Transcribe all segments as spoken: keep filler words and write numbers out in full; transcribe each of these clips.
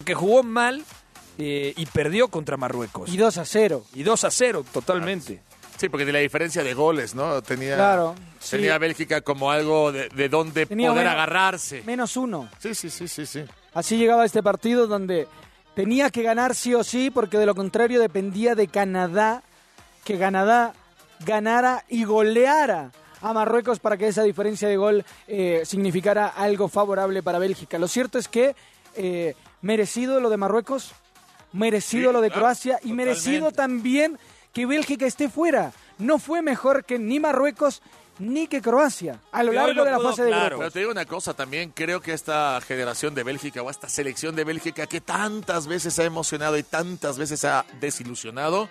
que jugó mal eh, y perdió contra Marruecos. Y dos a cero. Y dos a cero, totalmente. Sí, porque de la diferencia de goles, ¿no? Tenía, claro, tenía sí. Bélgica como algo de, de donde tenía poder menos, agarrarse. Menos uno. Sí, sí, sí, sí, sí. Así llegaba este partido donde tenía que ganar sí o sí, porque de lo contrario dependía de Canadá, que Canadá ganara y goleara a Marruecos para que esa diferencia de gol eh, significara algo favorable para Bélgica. Lo cierto es que eh, merecido lo de Marruecos, merecido sí, lo de claro, Croacia y totalmente. merecido también que Bélgica esté fuera. No fue mejor que ni Marruecos ni que Croacia a lo largo lo de la fase claro. de grupos. Pero te digo una cosa también, creo que esta generación de Bélgica o esta selección de Bélgica que tantas veces ha emocionado y tantas veces ha desilusionado,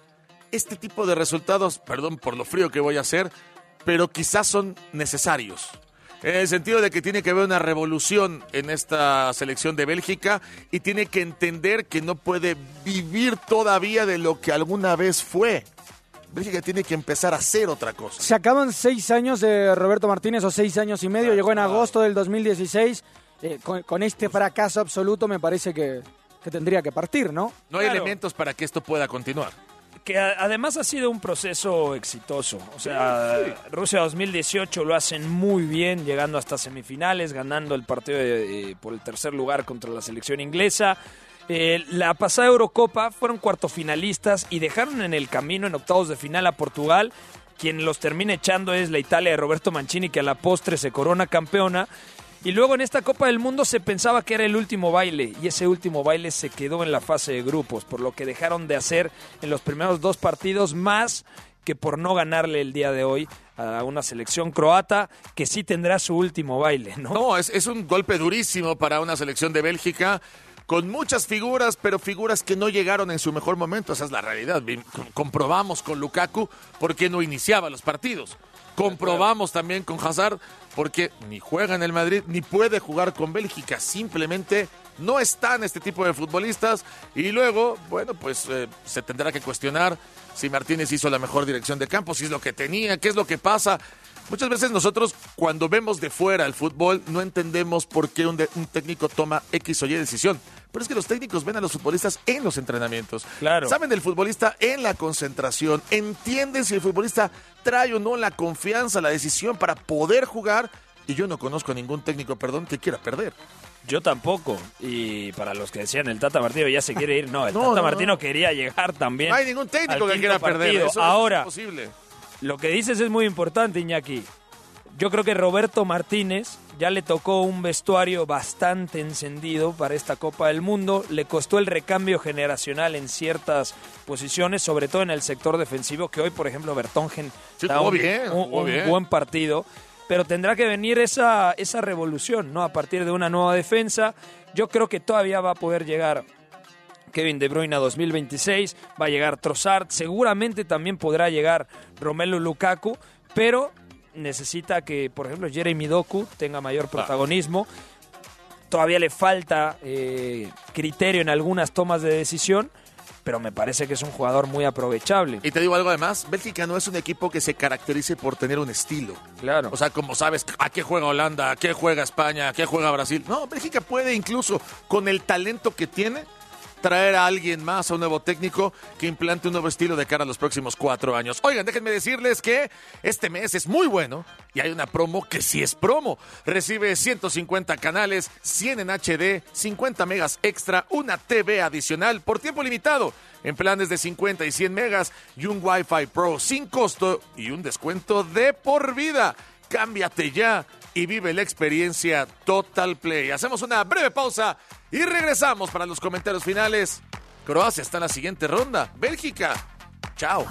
este tipo de resultados, perdón por lo frío que voy a hacer, pero quizás son necesarios. En el sentido de que tiene que haber una revolución en esta selección de Bélgica y tiene que entender que no puede vivir todavía de lo que alguna vez fue. Bélgica tiene que empezar a hacer otra cosa. Se acaban seis años de Roberto Martínez, o seis años y medio. Claro, llegó en agosto del dos mil dieciséis. Eh, con, con este fracaso absoluto me parece que, que tendría que partir, ¿no? No hay claro. elementos para que esto pueda continuar. Que a, además ha sido un proceso exitoso. O sea, sí, sí. Rusia dos mil dieciocho lo hacen muy bien, llegando hasta semifinales, ganando el partido de, eh, por el tercer lugar contra la selección inglesa. Eh, la pasada Eurocopa fueron cuartofinalistas y dejaron en el camino en octavos de final a Portugal. Quien los termina echando es la Italia de Roberto Mancini, que a la postre se corona campeona. Y luego en esta Copa del Mundo se pensaba que era el último baile, y ese último baile se quedó en la fase de grupos, por lo que dejaron de hacer en los primeros dos partidos más que por no ganarle el día de hoy a una selección croata que sí tendrá su último baile, ¿no? No, es, es un golpe durísimo para una selección de Bélgica, con muchas figuras, pero figuras que no llegaron en su mejor momento. Esa es la realidad. Comprobamos con Lukaku por qué no iniciaba los partidos. Comprobamos también con Hazard porque ni juega en el Madrid ni puede jugar con Bélgica. Simplemente no están este tipo de futbolistas. Y luego, bueno, pues eh, se tendrá que cuestionar si Martínez hizo la mejor dirección de campo, si es lo que tenía, qué es lo que pasa. Muchas veces nosotros, cuando vemos de fuera el fútbol, no entendemos por qué un, de, un técnico toma X o Y decisión. Pero es que los técnicos ven a los futbolistas en los entrenamientos. Claro. Saben del futbolista en la concentración. Entienden si el futbolista trae o no la confianza, la decisión para poder jugar. Y yo no conozco a ningún técnico, perdón, que quiera perder. Yo tampoco. Y para los que decían el Tata Martino ya se quiere ir, no, el no, Tata no, Martino no. quería llegar también. No hay ningún técnico que quiera partido. perder. Eso Ahora, es imposible. Lo que dices es muy importante, Iñaki. Yo creo que Roberto Martínez ya le tocó un vestuario bastante encendido para esta Copa del Mundo. Le costó el recambio generacional en ciertas posiciones, sobre todo en el sector defensivo, que hoy, por ejemplo, Vertonghen sí, da un, bien, un, un bien. buen partido. Pero tendrá que venir esa, esa revolución, ¿no? A partir de una nueva defensa. Yo creo que todavía va a poder llegar Kevin De Bruyne a dos mil veintiséis, va a llegar Trossard, seguramente también podrá llegar Romelu Lukaku, pero necesita que, por ejemplo, Jeremy Doku tenga mayor protagonismo. Todavía le falta eh, criterio en algunas tomas de decisión, pero me parece que es un jugador muy aprovechable. Y te digo algo además, Bélgica no es un equipo que se caracterice por tener un estilo. Claro. O sea, como sabes, ¿a qué juega Holanda? ¿A qué juega España? ¿A qué juega Brasil? No, Bélgica puede incluso, con el talento que tiene, traer a alguien más, a un nuevo técnico que implante un nuevo estilo de cara a los próximos cuatro años. Oigan, déjenme decirles que este mes es muy bueno y hay una promo que sí es promo. Recibe ciento cincuenta canales, cien en H D, cincuenta megas extra, una T V adicional por tiempo limitado en planes de cincuenta y cien megas y un Wi-Fi Pro sin costo y un descuento de por vida. Cámbiate ya y vive la experiencia Total Play. Hacemos una breve pausa y regresamos para los comentarios finales. Croacia está en la siguiente ronda. Bélgica. Chao.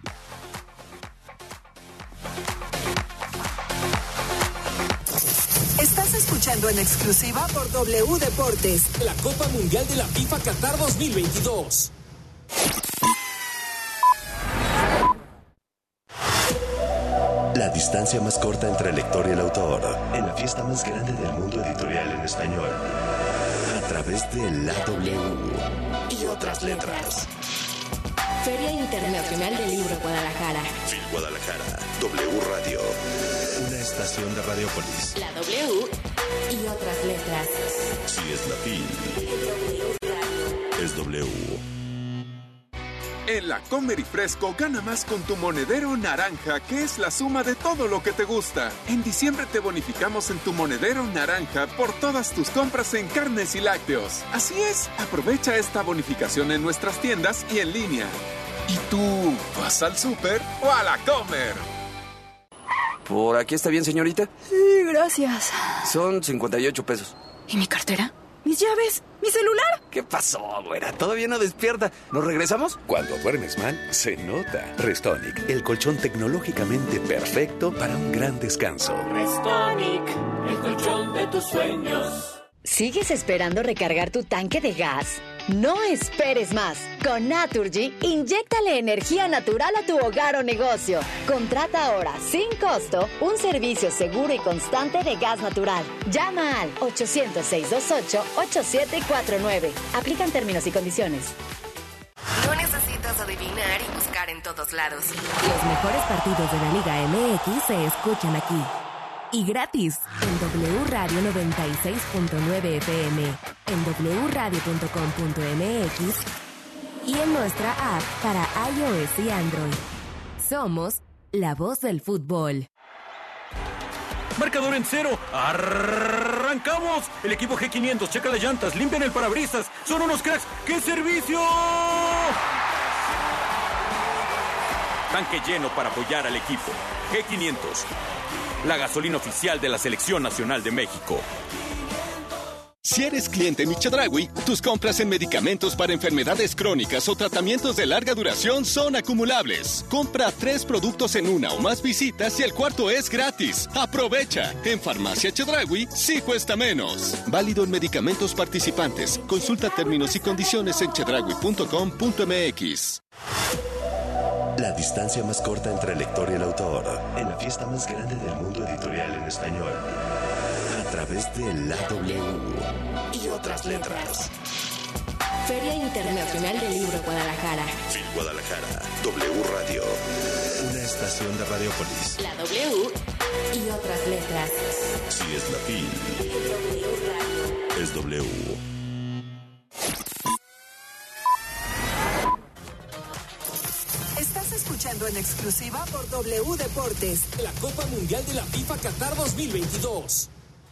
Estás escuchando en exclusiva por W Deportes la Copa Mundial de la FIFA Qatar dos mil veintidós. La distancia más corta entre el lector y el autor, en la fiesta más grande del mundo editorial en español, a través de la W y otras letras. Feria Internacional del Libro Guadalajara. Fil Guadalajara, W Radio, una estación de Radiopolis. La W y otras letras. Si es la Fil, es W. En la Comer y Fresco gana más con tu monedero naranja, que es la suma de todo lo que te gusta. En diciembre te bonificamos en tu monedero naranja por todas tus compras en carnes y lácteos. Así es, aprovecha esta bonificación en nuestras tiendas y en línea. ¿Y tú vas al súper o a la Comer? ¿Por aquí está bien, señorita? Sí, gracias. Son cincuenta y ocho pesos. ¿Y mi cartera? ¿Mis llaves? ¿Mi celular? ¿Qué pasó, güera? ¿Todavía no despierta? ¿Nos regresamos? Cuando duermes mal, se nota. Restonic, el colchón tecnológicamente perfecto para un gran descanso. Restonic, el colchón de tus sueños. ¿Sigues esperando recargar tu tanque de gas? No esperes más. Con Naturgy, inyéctale energía natural a tu hogar o negocio. Contrata ahora, sin costo, un servicio seguro y constante de gas natural. Llama al ochocientos, seiscientos veintiocho, ochenta y siete cuarenta y nueve. Aplican términos y condiciones. No necesitas adivinar y buscar en todos lados. Los mejores partidos de la Liga M X se escuchan aquí. Y gratis en W Radio noventa y seis punto nueve F M, en doble u radio punto com punto m x y en nuestra app para iOS y Android. Somos la voz del fútbol. Marcador en cero. ¡Arrancamos! El equipo G quinientos checa las llantas, limpian el parabrisas. ¡Son unos cracks! ¡Qué servicio! Tanque lleno para apoyar al equipo. G quinientos. La gasolina oficial de la Selección Nacional de México. Si eres cliente Chedraui, tus compras en medicamentos para enfermedades crónicas o tratamientos de larga duración son acumulables. Compra tres productos en una o más visitas y el cuarto es gratis. ¡Aprovecha! En Farmacia Chedraui sí cuesta menos. Válido en medicamentos participantes. Consulta términos y condiciones en chedraui punto com punto m x. La distancia más corta entre el lector y el autor, en la fiesta más grande del mundo editorial en español, a través de la W y otras letras. Feria Internacional del Libro Guadalajara. Fil Guadalajara, W Radio, una estación de Radiopolis. La W y otras letras. Si es la Fil, es W. Estás escuchando en exclusiva por W Deportes la Copa Mundial de la FIFA Qatar dos mil veintidós.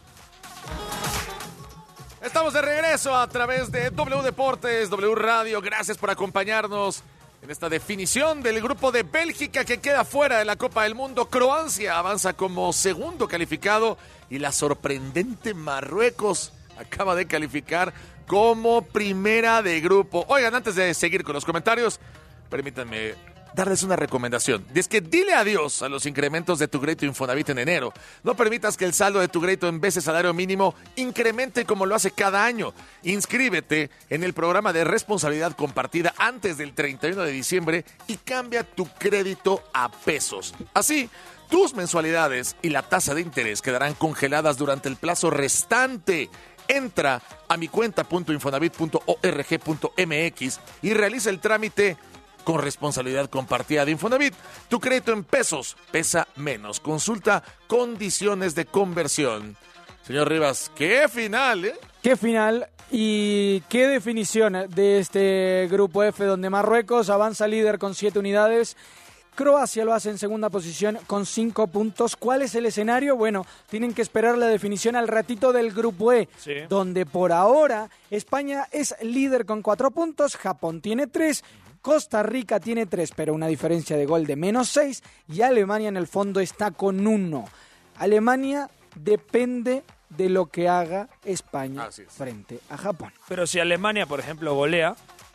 Estamos de regreso a través de W Deportes, W Radio. Gracias por acompañarnos en esta definición del grupo de Bélgica que queda fuera de la Copa del Mundo. Croacia avanza como segundo calificado y la sorprendente Marruecos acaba de calificar como primera de grupo. Oigan, antes de seguir con los comentarios, permítanme darles una recomendación. Y es que dile adiós a los incrementos de tu crédito Infonavit en enero. No permitas que el saldo de tu crédito en vez de salario mínimo incremente como lo hace cada año. Inscríbete en el programa de responsabilidad compartida antes del treinta y uno de diciembre y cambia tu crédito a pesos. Así, tus mensualidades y la tasa de interés quedarán congeladas durante el plazo restante. Entra a mi cuenta punto infonavit punto org punto m x y realiza el trámite con responsabilidad compartida de Infonavit. Tu crédito en pesos pesa menos. Consulta condiciones de conversión. Señor Rivas, qué final, ¿eh? Qué final y qué definición de este grupo F, donde Marruecos avanza líder con siete unidades. Croacia lo hace en segunda posición con cinco puntos. ¿Cuál es el escenario? Bueno, tienen que esperar la definición al ratito del grupo E, sí, donde por ahora España es líder con cuatro puntos, Japón tiene tres, Costa Rica tiene tres, pero una diferencia de gol de menos seis, y Alemania en el fondo está con uno. Alemania depende de lo que haga España frente a Japón. Pero si Alemania, por ejemplo, golea...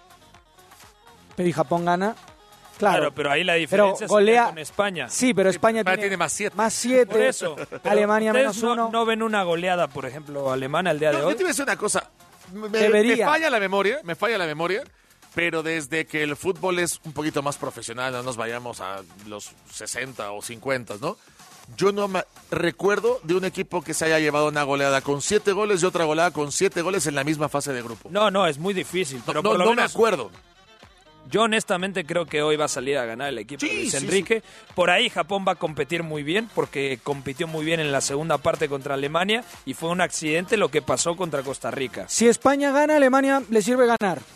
Pero y Japón gana... Claro, claro, pero ahí la diferencia golea con España. Sí, pero España, España tiene, tiene más siete. Más siete. Por eso. Alemania menos no, uno. ¿No ven una goleada, por ejemplo, alemana el día no, de hoy? Yo te voy a decir una cosa. Me, Debería. me falla la memoria, me falla la memoria, pero desde que el fútbol es un poquito más profesional, no nos vayamos a los sesenta o cincuenta, ¿no? Yo no me recuerdo de un equipo que se haya llevado una goleada con siete goles y otra goleada con siete goles en la misma fase de grupo. No, no, es muy difícil. Pero no por lo no menos, me acuerdo. Yo honestamente creo que hoy va a salir a ganar el equipo sí, de Luis sí, Enrique. Sí. Por ahí Japón va a competir muy bien porque compitió muy bien en la segunda parte contra Alemania y fue un accidente lo que pasó contra Costa Rica. Si España gana, Alemania le sirve ganar.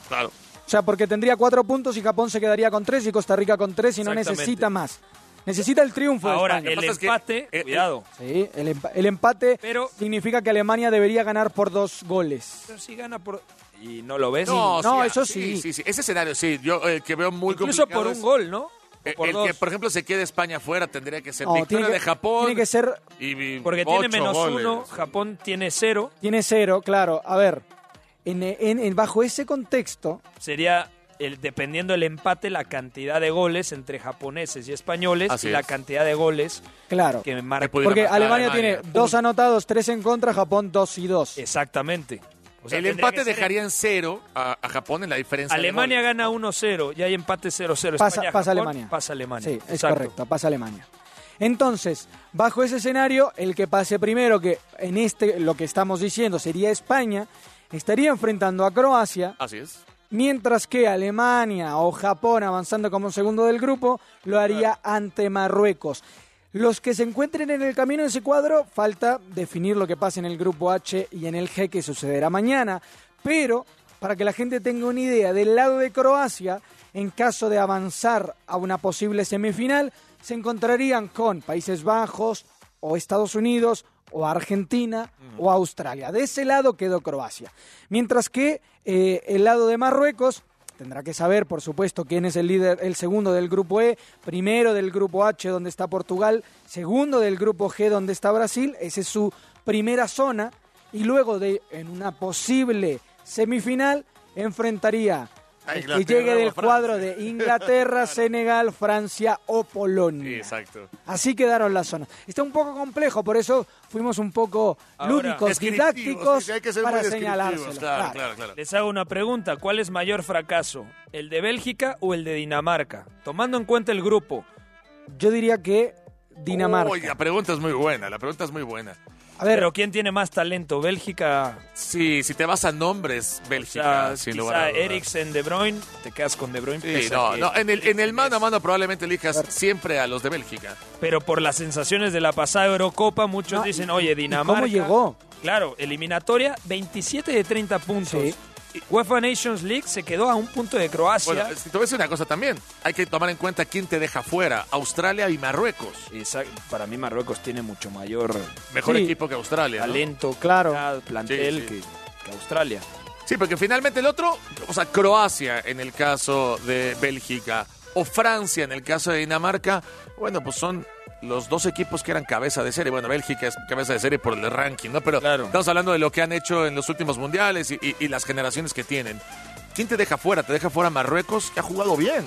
Claro. O sea, porque tendría cuatro puntos y Japón se quedaría con tres y Costa Rica con tres y no Exactamente. necesita más. Necesita el triunfo. Ahora, de el España. empate, que, eh, cuidado. Sí, el, empa- el empate Pero- significa que Alemania debería ganar por dos goles. Pero si gana por... ¿Y no lo ves? No, No, sí, eso sí. sí. Sí, sí, ese escenario sí, yo eh, que veo muy Incluso complicado por es- un gol, ¿no? O eh, por el dos. que, por ejemplo, se quede España fuera tendría que ser No, victoria tiene que- de Japón. tiene que ser- y, y Porque ocho tiene menos goles. uno, Japón tiene cero. Tiene cero, claro. A ver, en, en- en- bajo ese contexto, Sería, el, dependiendo del empate, la cantidad de goles entre japoneses y españoles Así y la es. cantidad de goles claro. que marca. Que pudiera Porque marcar Alemania, Alemania. tiene dos anotados, tres en contra, Japón dos y dos. Exactamente. O sea, El tendría empate que ser- dejaría en cero a, a Japón en la diferencia de Alemania gol. gana uno cero y hay empate cero cero. Pasa, España, pasa Japón, Alemania. Pasa Alemania. Sí, es Exacto. correcto, pasa Alemania. Entonces, bajo ese escenario, el que pase primero, que en este lo que estamos diciendo sería España, estaría enfrentando a Croacia, Así es. mientras que Alemania o Japón, avanzando como segundo del grupo, lo haría ante Marruecos. Los que se encuentren en el camino de ese cuadro, falta definir lo que pasa en el grupo H y en el G, que sucederá mañana. Pero, para que la gente tenga una idea, del lado de Croacia, en caso de avanzar a una posible semifinal, se encontrarían con Países Bajos o Estados Unidos o Argentina o Australia. De ese lado quedó Croacia. Mientras que eh, el lado de Marruecos tendrá que saber, por supuesto, quién es el líder, el segundo del grupo E, primero del grupo H, donde está Portugal, segundo del grupo G, donde está Brasil. Esa es su primera zona. Y luego de, en una posible semifinal, enfrentaría A el que Inglaterra llegue o a del Francia. cuadro de Inglaterra, Senegal, Francia o Polonia. Exacto. Así quedaron las zonas. Está un poco complejo, por eso fuimos un poco Ahora, lúdicos, descriptivos, didácticos, sí, hay que ser muy para descriptivos, señalárselo. claro, Claro. claro, claro. Les hago una pregunta. ¿Cuál es mayor fracaso? ¿El de Bélgica o el de Dinamarca? Tomando en cuenta el grupo. Yo diría que Dinamarca. Uy, la pregunta es muy buena, la pregunta es muy buena. A ver, Pero ¿quién tiene más talento? ¿Bélgica? Sí, si te vas a nombres, O Bélgica, sea, sin quizá lugar a dudas. Eriksen, De Bruyne, te quedas con De Bruyne. Sí, pese a no, que no, en el, en el Eriksen mano a es- mano probablemente elijas siempre a los de Bélgica. Pero por las sensaciones de la pasada Eurocopa, muchos No, dicen, y- oye, y Dinamarca... ¿cómo llegó? Claro, eliminatoria, veintisiete de treinta puntos. Sí. UEFA Nations League se quedó a un punto de Croacia. Bueno, si te voy a decir una cosa también, hay que tomar en cuenta quién te deja fuera, Australia y Marruecos. Esa- para mí Marruecos tiene mucho mayor Mejor Sí. equipo que Australia, ¿no? talento, Claro. calidad, plantel Sí, sí. Que, que Australia. Sí, porque finalmente el otro, o sea, Croacia en el caso de Bélgica o Francia en el caso de Dinamarca, bueno, pues son los dos equipos que eran cabeza de serie. Bueno, Bélgica es cabeza de serie por el ranking, ¿no? Pero Claro. estamos hablando de lo que han hecho en los últimos mundiales y, y- y las generaciones que tienen. ¿Quién te deja fuera? Te deja fuera Marruecos, que ha jugado bien.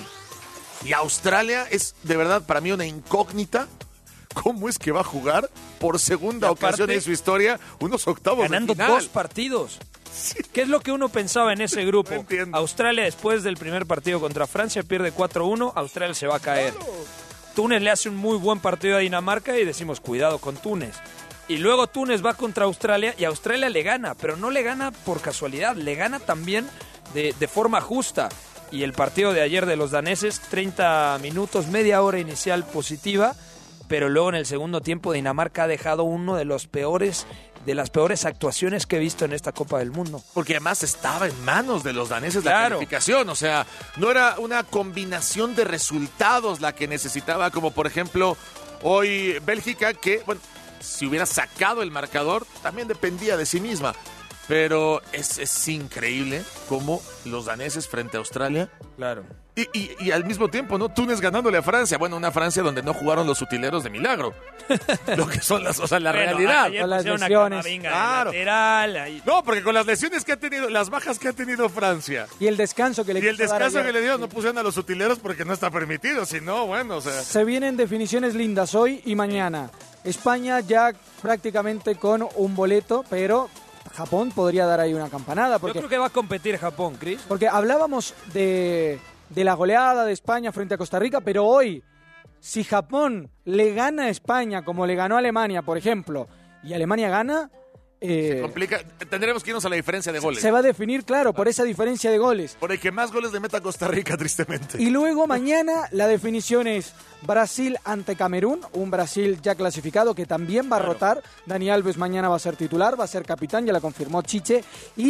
Y Australia es de verdad para mí una incógnita. ¿Cómo es que va a jugar por segunda Y aparte, ocasión en su historia unos octavos Ganando de final? dos partidos. ¿Qué es lo que uno pensaba en ese grupo? No entiendo. Australia después del primer partido contra Francia pierde cuatro uno, Australia se va a caer. Túnez le hace un muy buen partido a Dinamarca y decimos cuidado con Túnez. Y luego Túnez va contra Australia y Australia le gana, pero no le gana por casualidad, le gana también de, de forma justa. Y el partido de ayer de los daneses, treinta minutos, media hora inicial positiva, pero luego en el segundo tiempo Dinamarca ha dejado uno de los peores, de las peores actuaciones que he visto en esta Copa del Mundo. Porque además estaba en manos de los daneses la Claro. calificación. O sea, no era una combinación de resultados la que necesitaba, como por ejemplo hoy Bélgica, que, bueno, si hubiera sacado el marcador, también dependía de sí misma. Pero es, es increíble cómo los daneses frente a Australia. Claro. Y, y- y al mismo tiempo, ¿no? Túnez ganándole a Francia. Bueno, una Francia donde no jugaron los utileros de milagro. Lo que son las, o sea, la Bueno, realidad. ayer Con las pusieron a lesiones. Camavinga de Claro. lateral, ahí- No, porque con las lesiones que ha tenido, las bajas que ha tenido Francia. Y el descanso que le Y el quiso dar descanso ayer. que le dio, no pusieron a los utileros porque no está permitido, si no, bueno, o sea... Se vienen definiciones lindas hoy y mañana. España ya prácticamente con un boleto, pero Japón podría dar ahí una campanada. Yo Porque, creo que va a competir Japón, Chris. porque hablábamos de, de la goleada de España frente a Costa Rica, pero hoy, si Japón le gana a España como le ganó a Alemania, por ejemplo, y Alemania gana, eh, Complica, tendremos que irnos a la diferencia de goles. se va a definir, claro, por esa diferencia de goles. Por el que más goles le meta a Costa Rica, tristemente. Y luego mañana la definición es Brasil ante Camerún, un Brasil ya clasificado que también va a rotar. Dani Alves mañana va a ser titular, va a ser capitán, ya la confirmó Chiche. Y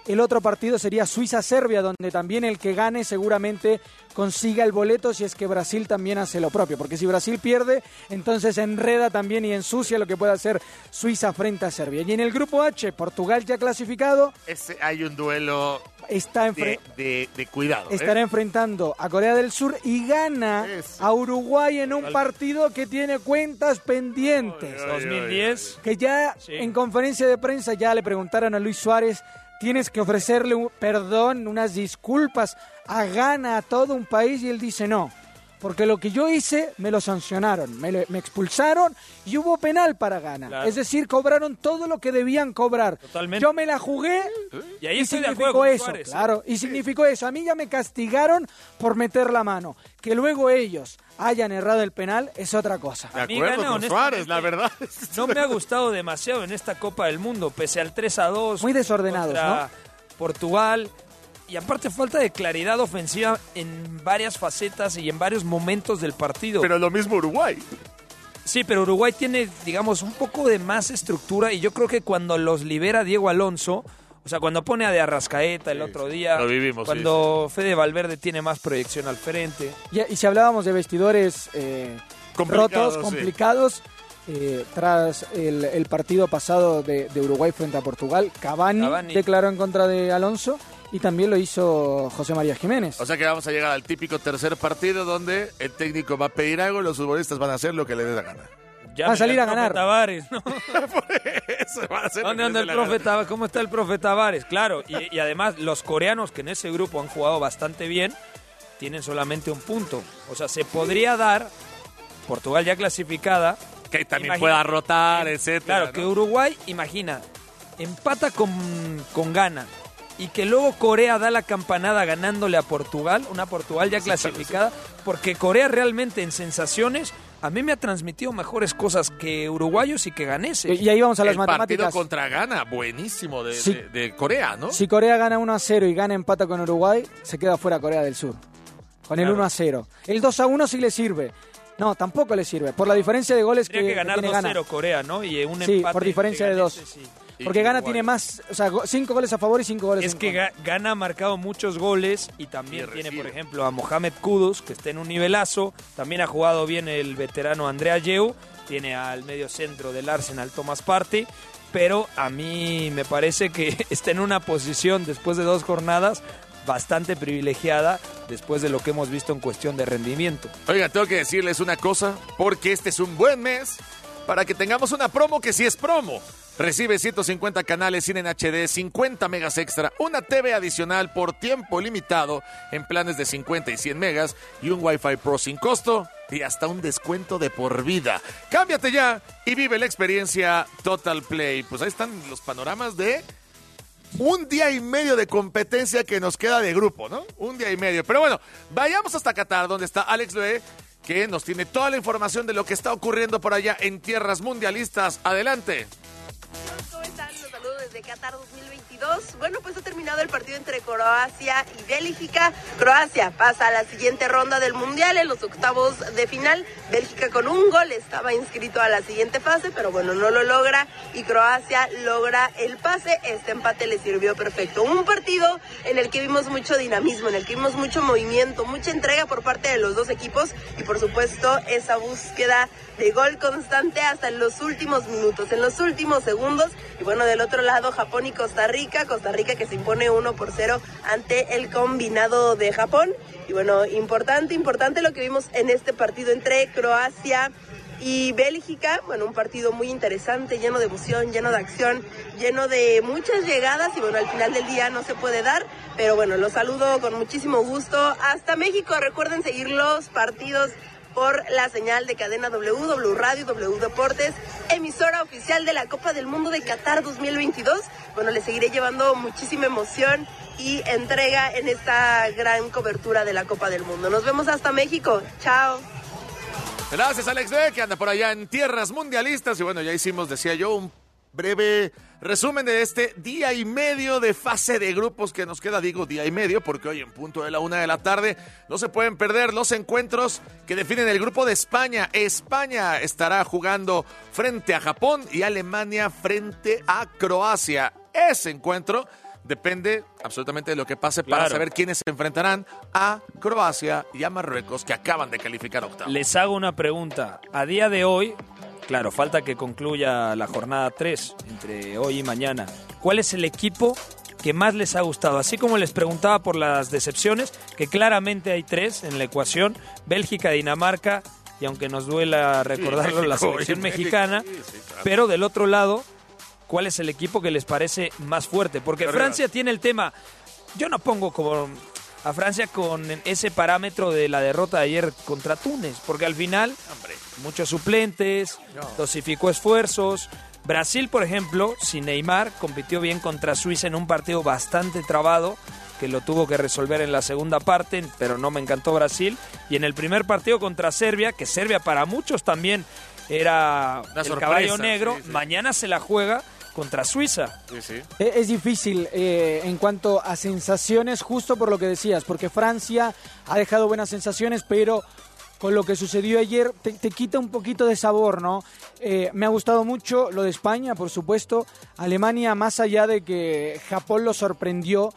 El otro partido sería Suiza-Serbia, donde también el que gane seguramente consiga el boleto si es que Brasil también hace lo propio. Porque si Brasil pierde, entonces enreda también y ensucia lo que puede hacer Suiza frente a Serbia. Y en el grupo H, Portugal ya clasificado. Ese, hay un duelo está de, de, de cuidado. Estará ¿eh? enfrentando a Corea del Sur y gana es. a Uruguay en un partido que tiene cuentas pendientes. dos mil diez. Que ya sí. En conferencia de prensa ya le preguntaron a Luis Suárez, tienes que ofrecerle un perdón, unas disculpas a Ghana, a todo un país, y él dice no, porque lo que yo hice me lo sancionaron, me, me expulsaron y hubo penal para Ghana. Claro. Es decir, cobraron todo lo que debían cobrar. Totalmente. Yo me la jugué y ahí y significó eso, Suárez, claro, y significó eso. A mí ya me castigaron por meter la mano. Que luego ellos hayan errado el penal es otra cosa. De acuerdo con Suárez, la verdad. No me ha gustado demasiado en esta Copa del Mundo, pese al tres a dos. Muy desordenados, contra ¿no? Portugal. Y aparte falta de claridad ofensiva en varias facetas y en varios momentos del partido. Pero lo mismo Uruguay. Sí, pero Uruguay tiene, digamos, un poco de más estructura y yo creo que cuando los libera Diego Alonso, o sea, cuando pone a De Arrascaeta el sí, otro día, lo vivimos, cuando sí, sí. Fede Valverde tiene más proyección al frente. Y, y si hablábamos de vestidores eh, rotos, complicados, sí. eh, tras el, el partido pasado de, de Uruguay frente a Portugal, Cavani, Cavani declaró en contra de Alonso. Y también lo hizo José María Jiménez. O sea que vamos a llegar al típico tercer partido donde el técnico va a pedir algo y los futbolistas van a hacer lo que les dé la gana. Va a salir a ganar. Tavares, ¿no? Eso, van a hacer ¿Dónde anda el profe Tavares? ¿Cómo está el profe Tavares? Claro, y, y además los coreanos que en ese grupo han jugado bastante bien, tienen solamente un punto. O sea, se podría dar, Portugal ya clasificada. Que también imagina, pueda rotar, etcétera. Claro, ¿no? Que Uruguay, imagina, empata con, con Ghana. Y que luego Corea da la campanada ganándole a Portugal, una Portugal ya clasificada, porque Corea realmente en sensaciones a mí me ha transmitido mejores cosas que uruguayos y que ganeses. Y ahí vamos a las el matemáticas. El partido contra Ghana, buenísimo de, si, de, de Corea, ¿no? Si Corea gana uno a cero y Ghana empata con Uruguay, se queda fuera Corea del Sur, con claro. el uno a cero. El dos a uno sí le sirve. No, tampoco le sirve, por la diferencia de goles Tendría que, que ganar que tiene dos Ghana. cero Corea, ¿no? Y un sí, empate por diferencia de dos. Sí. Porque Ghana tiene más, o sea, cinco goles a favor y cinco goles es en que contra. Ghana ha marcado muchos goles y también y tiene, recibe. por ejemplo, a Mohamed Kudus, que está en un nivelazo. También ha jugado bien el veterano Andrea Yeu. Tiene al medio centro del Arsenal Thomas Partey. Pero a mí me parece que está en una posición, después de dos jornadas, bastante privilegiada después de lo que hemos visto en cuestión de rendimiento. Oiga, tengo que decirles una cosa, porque este es un buen mes para que tengamos una promo que sí es promo. Recibe ciento cincuenta canales cine en H D, cincuenta megas extra, una T V adicional por tiempo limitado en planes de cincuenta y cien megas y un Wi-Fi Pro sin costo y hasta un descuento de por vida. Cámbiate ya y vive la experiencia Total Play. Pues ahí están los panoramas de un día y medio de competencia que nos queda de grupo, ¿no? Un día y medio. Pero bueno, vayamos hasta Qatar, donde está Alex Loé, que nos tiene toda la información de lo que está ocurriendo por allá en tierras mundialistas. Adelante. ¿Cómo están? Los saludo desde Qatar dos mil veintidós. Bueno, pues ha terminado el partido entre Croacia y Bélgica. Croacia pasa a la siguiente ronda del Mundial en los octavos de final. Bélgica con un gol estaba inscrito a la siguiente fase, pero bueno, no lo logra y Croacia logra el pase. Este empate le sirvió perfecto. Un partido en el que vimos mucho dinamismo, en el que vimos mucho movimiento, mucha entrega por parte de los dos equipos y por supuesto esa búsqueda de gol constante hasta en los últimos minutos, en los últimos segundos. Y bueno, del otro lado, Japón y Costa Rica. Costa Rica que se impone uno por cero ante el combinado de Japón. Y bueno, importante, importante lo que vimos en este partido entre Croacia y Bélgica. Bueno, un partido muy interesante, lleno de emoción, lleno de acción, lleno de muchas llegadas. Y bueno, al final del día no se puede dar. Pero bueno, los saludo con muchísimo gusto hasta México. Recuerden seguir los partidos por la señal de cadena W, W Radio, W Deportes, emisora oficial de la Copa del Mundo de Qatar dos mil veintidós. Bueno, les seguiré llevando muchísima emoción y entrega en esta gran cobertura de la Copa del Mundo. Nos vemos hasta México. Chao. Gracias, Alex B, que anda por allá en tierras mundialistas. Y bueno, ya hicimos, decía yo, un breve resumen de este día y medio de fase de grupos que nos queda. Digo día y medio porque hoy en punto de la una de la tarde no se pueden perder los encuentros que definen el grupo de España. España estará jugando frente a Japón y Alemania frente a Croacia. Ese encuentro depende absolutamente de lo que pase Claro. para saber quiénes se enfrentarán a Croacia y a Marruecos, que acaban de calificar a octavos. Les hago una pregunta. A día de hoy, claro, falta que concluya la jornada tres, entre hoy y mañana. ¿Cuál es el equipo que más les ha gustado? Así como les preguntaba por las decepciones, que claramente hay tres en la ecuación, Bélgica, Dinamarca, y aunque nos duela recordarlo, Sí, la México, selección sí, mexicana, sí, sí, claro. pero del otro lado, ¿cuál es el equipo que les parece más fuerte? Porque Pero Francia tiene el tema, yo no pongo como a Francia con ese parámetro de la derrota de ayer contra Túnez, porque al final, Hombre. muchos suplentes, No. dosificó esfuerzos. Brasil, por ejemplo, sin Neymar, compitió bien contra Suiza en un partido bastante trabado, que lo tuvo que resolver en la segunda parte, pero no me encantó Brasil. Y en el primer partido contra Serbia, que Serbia para muchos también era Una el sorpresa, caballo negro, sí, sí. mañana se la juega contra Suiza. Sí, sí. Eh, Es difícil eh, en cuanto a sensaciones, justo por lo que decías, porque Francia ha dejado buenas sensaciones, pero con lo que sucedió ayer te, te quita un poquito de sabor, ¿no? Eh, me ha gustado mucho lo de España, por supuesto. Alemania, más allá de que Japón lo sorprendió,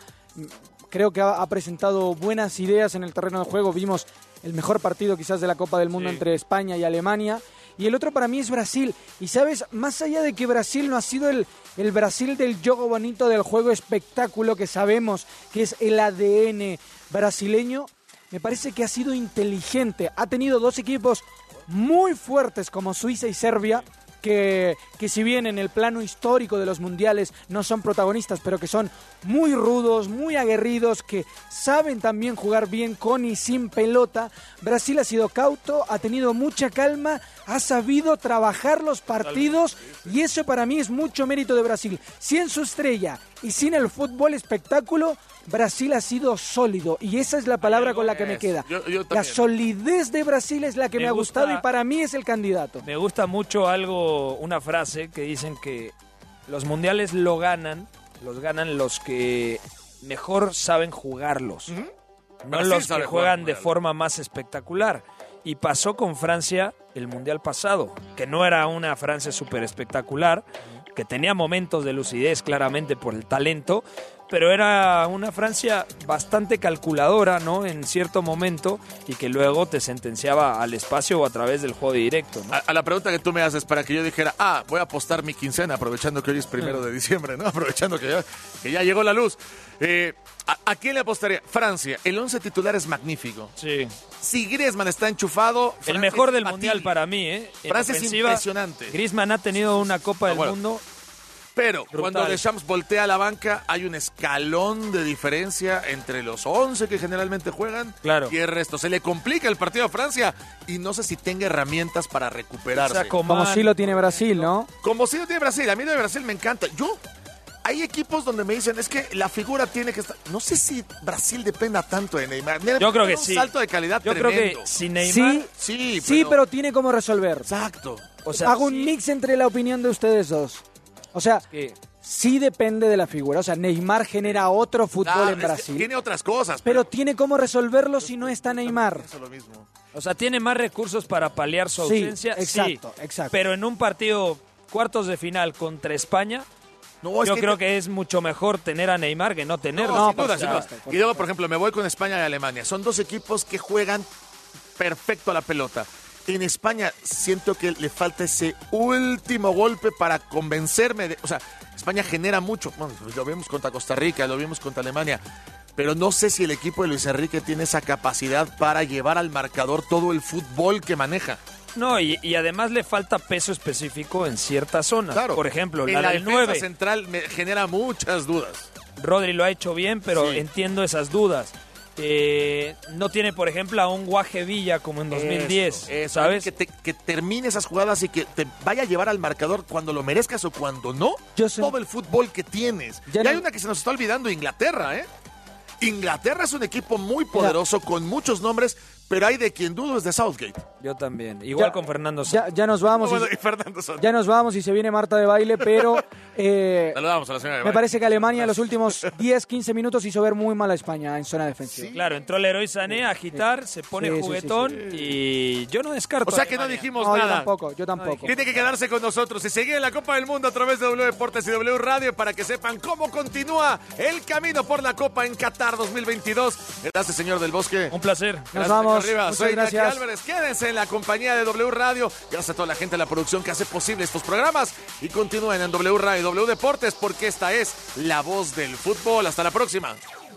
creo que ha, ha presentado buenas ideas en el terreno de juego. Vimos el mejor partido quizás de la Copa del Mundo Sí. entre España y Alemania. Y el otro para mí es Brasil. Y sabes, más allá de que Brasil no ha sido el, el Brasil del juego bonito, del juego espectáculo que sabemos que es el A D N brasileño, me parece que ha sido inteligente. Ha tenido dos equipos muy fuertes como Suiza y Serbia, que, que si bien en el plano histórico de los mundiales no son protagonistas, pero que son muy rudos, muy aguerridos, que saben también jugar bien con y sin pelota. Brasil ha sido cauto, ha tenido mucha calma, ha sabido trabajar los partidos y eso para mí es mucho mérito de Brasil. Sin su estrella y sin el fútbol espectáculo, Brasil ha sido sólido y esa es la palabra con la que me queda. Yo- yo La también. solidez de Brasil es la que me, Me ha gusta- gustado y para mí es el candidato. Me gusta mucho algo, una frase que dicen que los mundiales lo ganan, los ganan los que mejor saben jugarlos, no Brasil los sabe que jugar juegan de mundial. forma más espectacular. Y pasó con Francia el mundial pasado, que no era una Francia súper espectacular, que tenía momentos de lucidez claramente por el talento, pero era una Francia bastante calculadora, ¿no? En cierto momento, y que luego te sentenciaba al espacio o a través del juego directo, ¿no? A, a la pregunta que tú me haces para que yo dijera, ah, voy a apostar mi quincena, aprovechando que hoy es primero de diciembre, ¿no? Aprovechando que ya, que ya llegó la luz. Eh, ¿a, a quién le apostaría? Francia. El once titular es magnífico. Sí. Si Griezmann está enchufado, El Francia mejor es del imbatible. mundial para mí, ¿eh? En Francia es ofensiva, impresionante. Griezmann ha tenido una Copa del bueno. Mundo. Pero Brutal. cuando Deschamps voltea a la banca, hay un escalón de diferencia entre los once que generalmente juegan Claro. y el resto. Se le complica el partido a Francia y no sé si tenga herramientas para recuperarse. O sea, como- Como sí lo tiene Brasil, ¿no? Como si lo tiene Brasil. A mí lo de Brasil me encanta. Yo, hay equipos donde me dicen, es que la figura tiene que estar... No sé si Brasil dependa tanto de Neymar. Neymar Yo creo tiene que un sí. salto de calidad Yo creo tremendo. que sin Neymar, Sí, Sí, sí, pero tiene cómo resolver. Exacto. o sea, Hago un sí, mix entre la opinión de ustedes dos. O sea, que- sí depende de la figura. O sea, Neymar genera otro fútbol Claro, en es que Brasil. tiene otras cosas. Pero tiene cómo resolverlo si no está Neymar. Pienso lo mismo. o sea, tiene más recursos para paliar su Sí, ausencia. exacto, sí, exacto. Pero en un partido cuartos de final contra España, No, es yo que creo te- que es mucho mejor tener a Neymar que no tenerlo. No, sin por duda, sin duda. supuesto, por Y luego, por ejemplo, me voy con España y Alemania. Son dos equipos que juegan perfecto a la pelota. En España siento que le falta ese último golpe para convencerme de... O sea, España genera mucho. Bueno, lo vimos contra Costa Rica, lo vimos contra Alemania. Pero no sé si el equipo de Luis Enrique tiene esa capacidad para llevar al marcador todo el fútbol que maneja. No, y, y además le falta peso específico en ciertas zonas. Claro. Por ejemplo, en la, la del defensa nueve. central me genera muchas dudas. Rodri lo ha hecho bien, pero Sí. entiendo esas dudas. Eh, no tiene, por ejemplo, a un Guaje Villa como en dos mil diez, Eso, eso. ¿sabes? Que, te- que termine esas jugadas y que te vaya a llevar al marcador cuando lo merezcas o cuando no. Yo sé- Todo el fútbol que tienes. Ya y no- hay una que se nos está olvidando, Inglaterra, ¿eh? Inglaterra es un equipo muy poderoso, con muchos nombres, pero hay de quien dudo es de Southgate. Yo también. Igual Ya- con Fernando Ya, Santos. ya nos vamos. Bueno, y, y Fernando Santos. ya nos vamos y se viene Marta de baile, pero Eh, Saludamos a la señora. me parece que Alemania en los últimos diez, quince minutos hizo ver muy mal a España en zona defensiva. Sí, claro, entró el héroe Sané a agitar, se pone Sí, sí, juguetón sí, sí, y yo no descarto. O sea que no Alemania. dijimos No, yo nada. tampoco, yo tampoco. Tiene que quedarse con nosotros y seguir en la Copa del Mundo a través de W Deportes y W Radio para que sepan cómo continúa el camino por la Copa en Qatar dos mil veintidós. Gracias, señor del Bosque. Un placer. Nos Gracias, vamos. Arriba. Muchas Soy Iñaki gracias. Álvarez. Quédense en la compañía de W Radio. Gracias a toda la gente de la producción que hace posible estos programas. Y continúen en W Radio y W Deportes porque esta es la voz del fútbol. Hasta la próxima.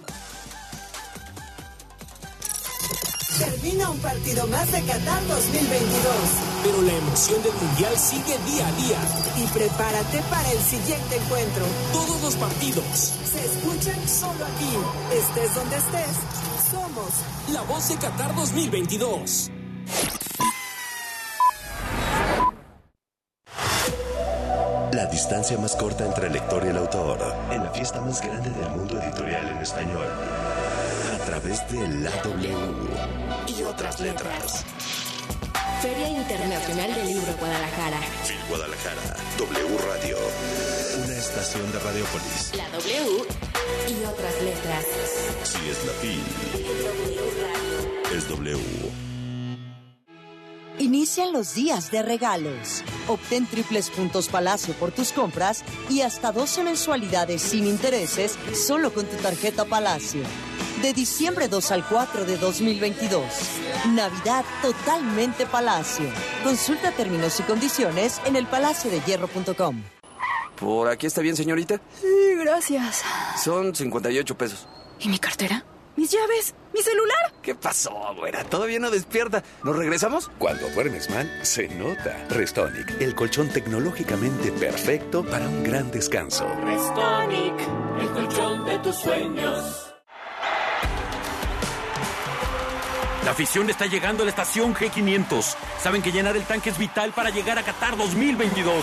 Termina un partido más de Qatar dos mil veintidós. Pero la emoción del Mundial sigue día a día. Y prepárate para el siguiente encuentro. Todos los partidos. Se escuchan solo aquí. Estés donde estés. Somos la voz de Qatar dos mil veintidós. La distancia más corta entre el lector y el autor en la fiesta más grande del mundo editorial en español. A través de la W y otras letras. Feria Internacional del Libro Guadalajara. Fil Guadalajara, W Radio. Una estación de Radiopolis. La W y otras letras. Si es la Fil, W Radio. es W. Inician los días de regalos. Obtén triples puntos Palacio por tus compras y hasta doce mensualidades sin intereses solo con tu tarjeta Palacio. De diciembre dos al cuatro de dos mil veintidós. Navidad totalmente Palacio. Consulta términos y condiciones en el palacio de hierro punto com. ¿Por aquí está bien, señorita? Sí, gracias. Son cincuenta y ocho pesos. ¿Y mi cartera? ¿Mis llaves? ¿Mi celular? ¿Qué pasó, güera? Todavía no despierta. ¿Nos regresamos? Cuando duermes mal, se nota. Restonic, el colchón tecnológicamente perfecto para un gran descanso. Restonic, el colchón de tus sueños. La afición está llegando a la estación G quinientos. Saben que llenar el tanque es vital para llegar a Qatar dos mil veintidós.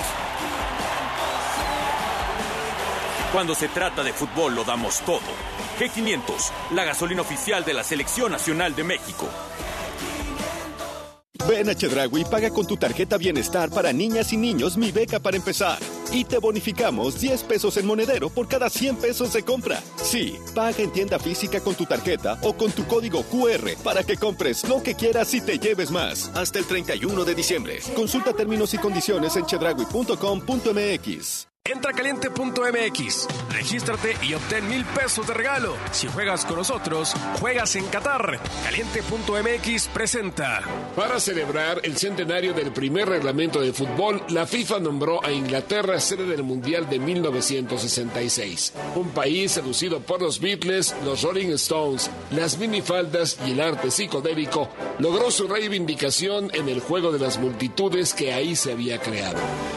Cuando se trata de fútbol lo damos todo. G quinientos, la gasolina oficial de la Selección Nacional de México. Ven a Chedraui y paga con tu tarjeta Bienestar para niñas y niños Mi Beca para Empezar. Y te bonificamos diez pesos en monedero por cada cien pesos de compra. Sí, paga en tienda física con tu tarjeta o con tu código Q R para que compres lo que quieras y te lleves más. Hasta el treinta y uno de diciembre. Consulta términos y condiciones en chedraui punto com punto m x. Entra a caliente punto m x, regístrate y obtén mil pesos de regalo. Si juegas con nosotros, juegas en Qatar. caliente punto m x presenta. Para celebrar el centenario del primer reglamento de fútbol, la FIFA nombró a Inglaterra sede del Mundial de mil novecientos sesenta y seis. Un país seducido por los Beatles, los Rolling Stones, las minifaldas y el arte psicodélico, logró su reivindicación en el juego de las multitudes que ahí se había creado.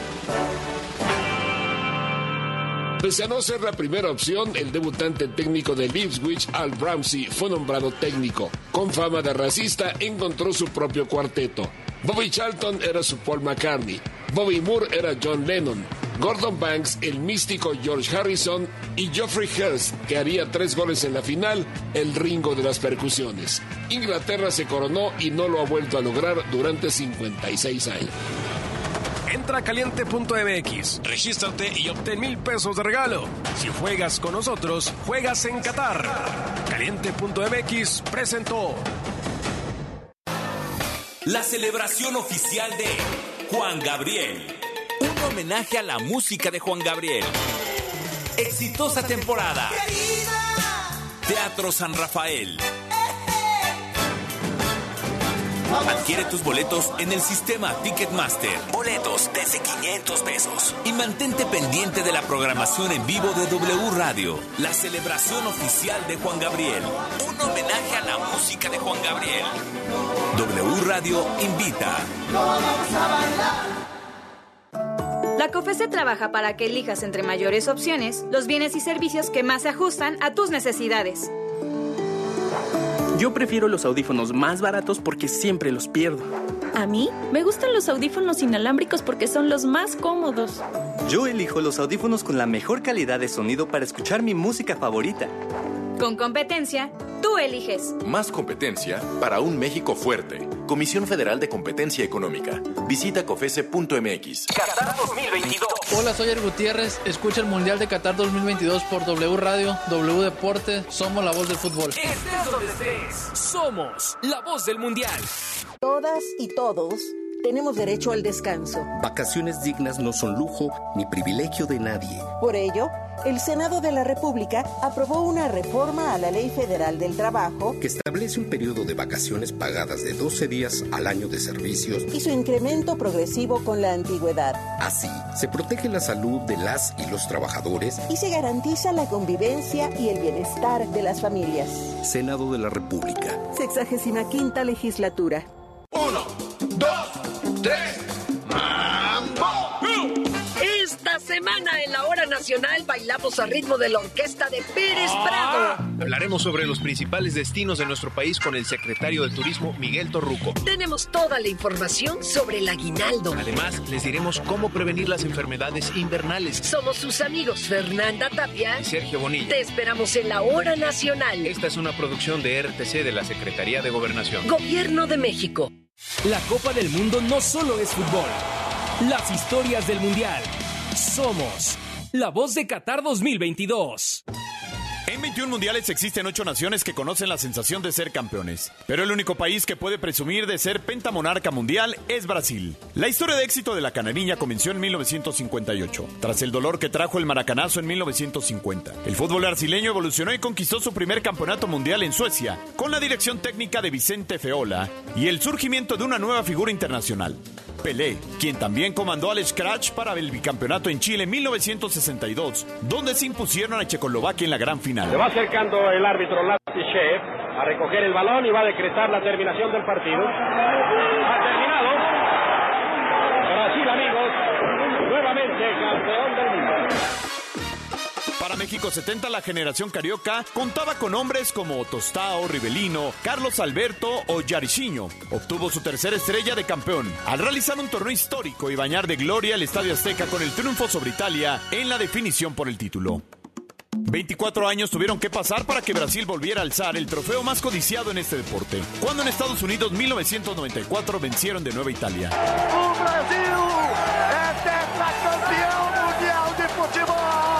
Pese a no ser la primera opción, el debutante técnico de Ipswich, Al Ramsey, fue nombrado técnico. Con fama de racista, encontró su propio cuarteto. Bobby Charlton era su Paul McCartney, Bobby Moore era John Lennon, Gordon Banks el místico George Harrison y Geoffrey Hirst, que haría tres goles en la final, el Ringo de las percusiones. Inglaterra se coronó y no lo ha vuelto a lograr durante cincuenta y seis años. Entra a caliente punto m x, regístrate y obtén mil pesos de regalo. Si juegas con nosotros, juegas en Qatar. caliente punto m x presentó. La celebración oficial de Juan Gabriel. Un homenaje a la música de Juan Gabriel. Exitosa temporada. Teatro San Rafael. Adquiere tus boletos en el sistema Ticketmaster. Boletos desde quinientos pesos. Y mantente pendiente de la programación en vivo de W Radio. La celebración oficial de Juan Gabriel. Un homenaje a la música de Juan Gabriel. W Radio invita. La COFESE trabaja para que elijas entre mayores opciones los bienes y servicios que más se ajustan a tus necesidades. Yo prefiero los audífonos más baratos porque siempre los pierdo. A mí me gustan los audífonos inalámbricos porque son los más cómodos. Yo elijo los audífonos con la mejor calidad de sonido para escuchar mi música favorita. Con competencia, tú eliges. Más competencia para un México fuerte. Comisión Federal de Competencia Económica. Visita cofese punto m x. Qatar dos mil veintidós. Hola, soy Er Gutiérrez. Escucha el Mundial de Qatar dos mil veintidós por W Radio, W Deporte. Somos la voz del fútbol. Estés donde estés, somos la voz del Mundial. Todas y todos tenemos derecho al descanso. Vacaciones dignas no son lujo ni privilegio de nadie. Por ello, el Senado de la República aprobó una reforma a la Ley Federal del Trabajo que establece un periodo de vacaciones pagadas de doce días al año de servicios y su incremento progresivo con la antigüedad. Así, se protege la salud de las y los trabajadores y se garantiza la convivencia y el bienestar de las familias. Senado de la República. Sexagésima quinta legislatura. Uno, dos, tres, ¡mambo! Esta semana en la Hora Nacional bailamos a ritmo de la orquesta de Pérez Prado. Hablaremos sobre los principales destinos de nuestro país con el secretario de Turismo, Miguel Torruco. Tenemos toda la información sobre el aguinaldo. Además, les diremos cómo prevenir las enfermedades invernales. Somos sus amigos Fernanda Tapia y Sergio Bonilla. Te esperamos en la Hora Nacional. Esta es una producción de R T C de la Secretaría de Gobernación. Gobierno de México. La Copa del Mundo no solo es fútbol. Las historias del Mundial. Somos la voz de Qatar dos mil veintidós. En veintiún mundiales existen ocho naciones que conocen la sensación de ser campeones. Pero el único país que puede presumir de ser pentamonarca mundial es Brasil. La historia de éxito de la canariña comenzó en mil novecientos cincuenta y ocho, tras el dolor que trajo el maracanazo en mil novecientos cincuenta. El fútbol brasileño evolucionó y conquistó su primer campeonato mundial en Suecia, con la dirección técnica de Vicente Feola y el surgimiento de una nueva figura internacional, Pelé, quien también comandó al Scratch para el bicampeonato en Chile en mil novecientos sesenta y dos, donde se impusieron a Checoslovaquia en la gran final. Se va acercando el árbitro Latishev a recoger el balón y va a decretar la terminación del partido. Ha terminado. Brasil, amigos, nuevamente campeón del mundo. Para México setenta, la generación carioca contaba con hombres como Tostao, Rivelino, Carlos Alberto o Jairzinho. Obtuvo su tercera estrella de campeón al realizar un torneo histórico y bañar de gloria el Estadio Azteca con el triunfo sobre Italia en la definición por el título. veinticuatro años tuvieron que pasar para que Brasil volviera a alzar el trofeo más codiciado en este deporte, cuando en Estados Unidos mil novecientos noventa y cuatro vencieron de nuevo a Italia. ¡Un Brasil es tetracampeón mundial de fútbol!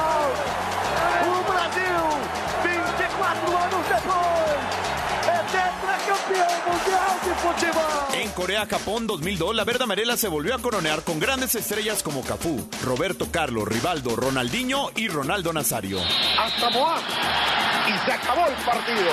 ¡Un Brasil, veinticuatro años después, es tetracampeón mundial de fútbol! En Corea-Japón dos mil dos, la verde amarela se volvió a coronear con grandes estrellas como Cafú, Roberto Carlos, Rivaldo, Ronaldinho y Ronaldo Nazario. Hasta Moab y se acabó el partido.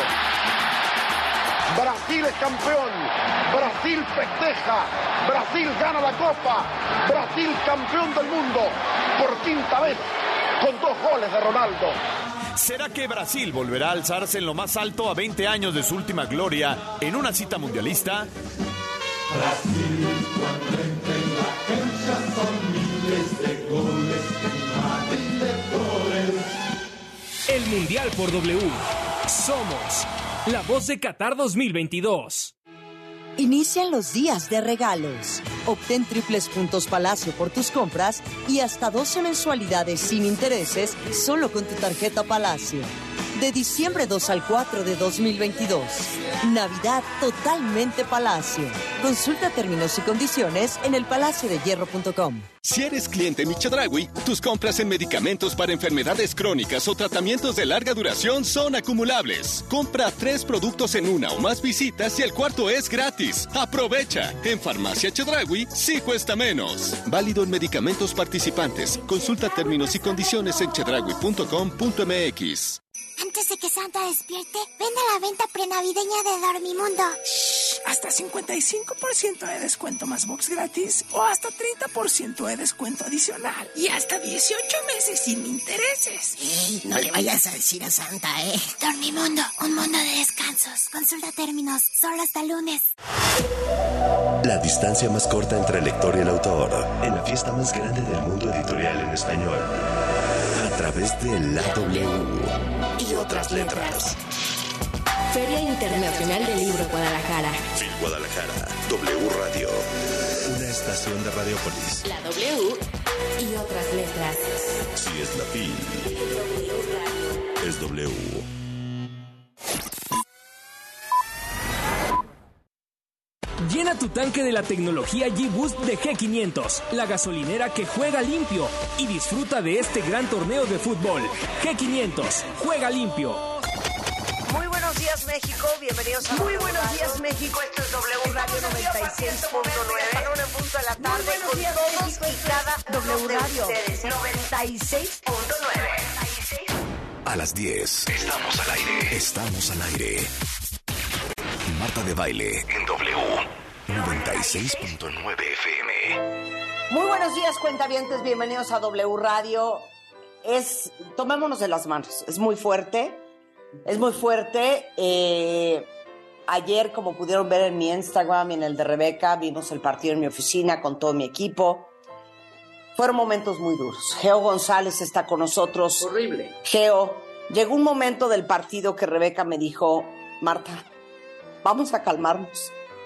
Brasil es campeón. Brasil festeja. Brasil gana la Copa. Brasil campeón del mundo por quinta vez con dos goles de Ronaldo. ¿Será que Brasil volverá a alzarse en lo más alto a veinte años de su última gloria en una cita mundialista? Brasil, cuando entra en la cancha son miles de goles, miles de goles. El Mundial por W. Somos la voz de Qatar dos mil veintidós. Inician los días de regalos. Obtén triples puntos Palacio por tus compras y hasta doce mensualidades sin intereses solo con tu tarjeta Palacio. De diciembre dos al cuatro de dos mil veintidós. Navidad totalmente Palacio. Consulta términos y condiciones en el palacio de hierro punto com. Si eres cliente Chedraui, tus compras en medicamentos para enfermedades crónicas o tratamientos de larga duración son acumulables. Compra tres productos en una o más visitas y el cuarto es gratis. ¡Aprovecha! En Farmacia Chedraui sí cuesta menos. Válido en medicamentos participantes. Consulta términos y condiciones en chedraui punto com punto m x. Antes de que Santa despierte, ven a la venta prenavideña de Dormimundo. Shh, hasta cincuenta y cinco por ciento de descuento más box gratis o hasta treinta por ciento de descuento adicional y hasta dieciocho meses sin intereses. Ey, no le vayas a decir a Santa, ¿eh? Dormimundo, un mundo de descansos. Consulta términos, solo hasta lunes. La distancia más corta entre el lector y el autor en la fiesta más grande del mundo editorial en español. A través de la W y otras letras. Feria Internacional del Libro Guadalajara. Film Guadalajara, W Radio. Una estación de Radiopolis. La W y otras letras. Si es la P, es W. Llena tu tanque de la tecnología G-Boost de G quinientos, la gasolinera que juega limpio, y disfruta de este gran torneo de fútbol. G quinientos, juega limpio. Muy buenos días, México. Bienvenidos a Muy buenos días, México. Esto es W Radio noventa y seis punto nueve. A una punto de la tarde con todos y cada W Radio noventa y seis punto nueve. A las diez. Estamos al aire. Estamos al aire. Marta de Baile en W noventa y seis punto nueve F M. Muy buenos días, cuentavientes. Bienvenidos a W Radio. Es, tomémonos de las manos. Es muy fuerte. Es muy fuerte. Eh, ayer, como pudieron ver en mi Instagram y en el de Rebeca, vimos el partido en mi oficina con todo mi equipo. Fueron momentos muy duros. Geo González está con nosotros. Horrible. Geo, llegó un momento del partido que Rebeca me dijo, Marta, vamos a calmarnos.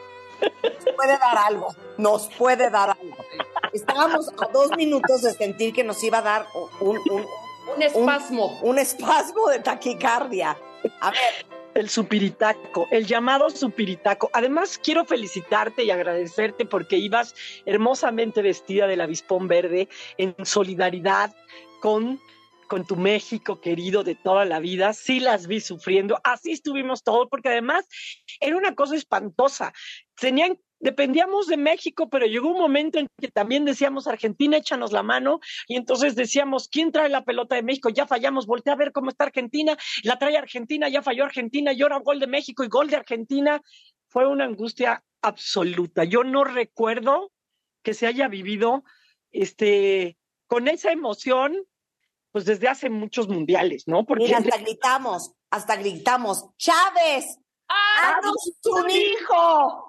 Nos puede dar algo. Nos puede dar algo. Estábamos a dos minutos de sentir que nos iba a dar un... un Un espasmo. Un, un espasmo de taquicardia. A ver. El supiritaco, el llamado supiritaco. Además, quiero felicitarte y agradecerte porque ibas hermosamente vestida del avispón verde en solidaridad con, con tu México querido de toda la vida. Sí las vi sufriendo. Así estuvimos todos porque además era una cosa espantosa. Tenían Dependíamos de México, pero llegó un momento en que también decíamos, Argentina, échanos la mano, y entonces decíamos, ¿quién trae la pelota de México? Ya fallamos, voltea a ver cómo está Argentina, la trae Argentina, ya falló Argentina, y ahora gol de México y gol de Argentina. Fue una angustia absoluta. Yo no recuerdo que se haya vivido este, con esa emoción, pues desde hace muchos mundiales, ¿no? Porque Mira, hasta gritamos, hasta gritamos, ¡Chávez! ¡Haznos un hijo!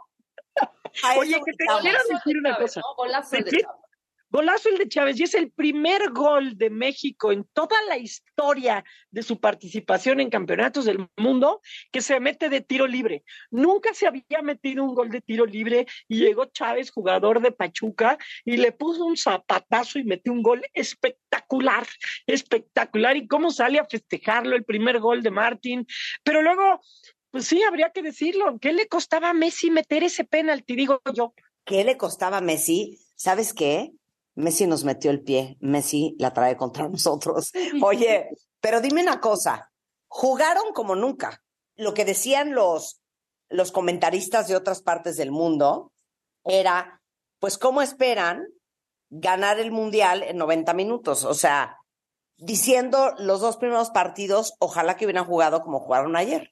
Oye, que te quiero decir una cosa. ¿No? Golazo el de Chávez. Golazo el de Chávez, y es el primer gol de México en toda la historia de su participación en campeonatos del mundo que se mete de tiro libre. Nunca se había metido un gol de tiro libre y llegó Chávez, jugador de Pachuca, y le puso un zapatazo y metió un gol espectacular, espectacular. Y cómo sale a festejarlo, el primer gol de Martín. Pero luego... Pues sí, habría que decirlo. ¿Qué le costaba a Messi meter ese penalti, digo yo? ¿Qué le costaba a Messi? ¿Sabes qué? Messi nos metió el pie. Messi la trae contra nosotros. Oye, pero dime una cosa. Jugaron como nunca. Lo que decían los, los comentaristas de otras partes del mundo era, pues, ¿cómo esperan ganar el Mundial en noventa minutos? O sea, diciendo los dos primeros partidos, ojalá que hubieran jugado como jugaron ayer.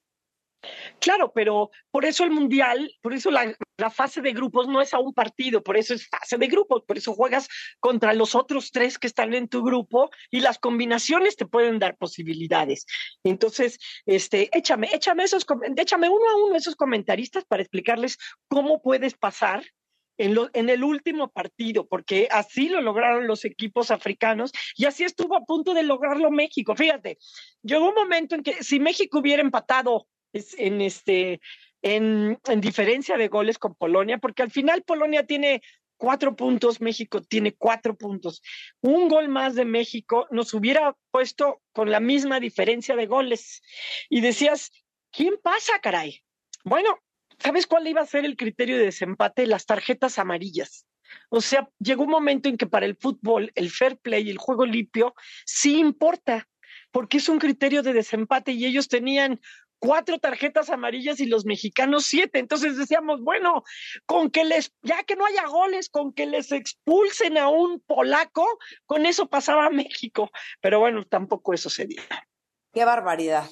Claro, pero por eso el Mundial, por eso la, la fase de grupos no es a un partido, por eso es fase de grupos, por eso juegas contra los otros tres que están en tu grupo y las combinaciones te pueden dar posibilidades. Entonces, este, échame, échame esos, échame uno a uno esos comentaristas para explicarles cómo puedes pasar en, lo, en el último partido, porque así lo lograron los equipos africanos y así estuvo a punto de lograrlo México. Fíjate, llegó un momento en que si México hubiera empatado en este en, en diferencia de goles con Polonia, porque al final Polonia tiene cuatro puntos, México tiene cuatro puntos. Un gol más de México nos hubiera puesto con la misma diferencia de goles. Y decías, ¿quién pasa, caray? Bueno, ¿sabes cuál iba a ser el criterio de desempate? Las tarjetas amarillas. O sea, llegó un momento en que para el fútbol, el fair play, el juego limpio, sí importa, porque es un criterio de desempate y ellos tenían cuatro tarjetas amarillas y los mexicanos siete. Entonces decíamos, bueno, con que les, ya que no haya goles, con que les expulsen a un polaco, con eso pasaba a México. Pero bueno, tampoco eso se dio. ¡Qué barbaridad!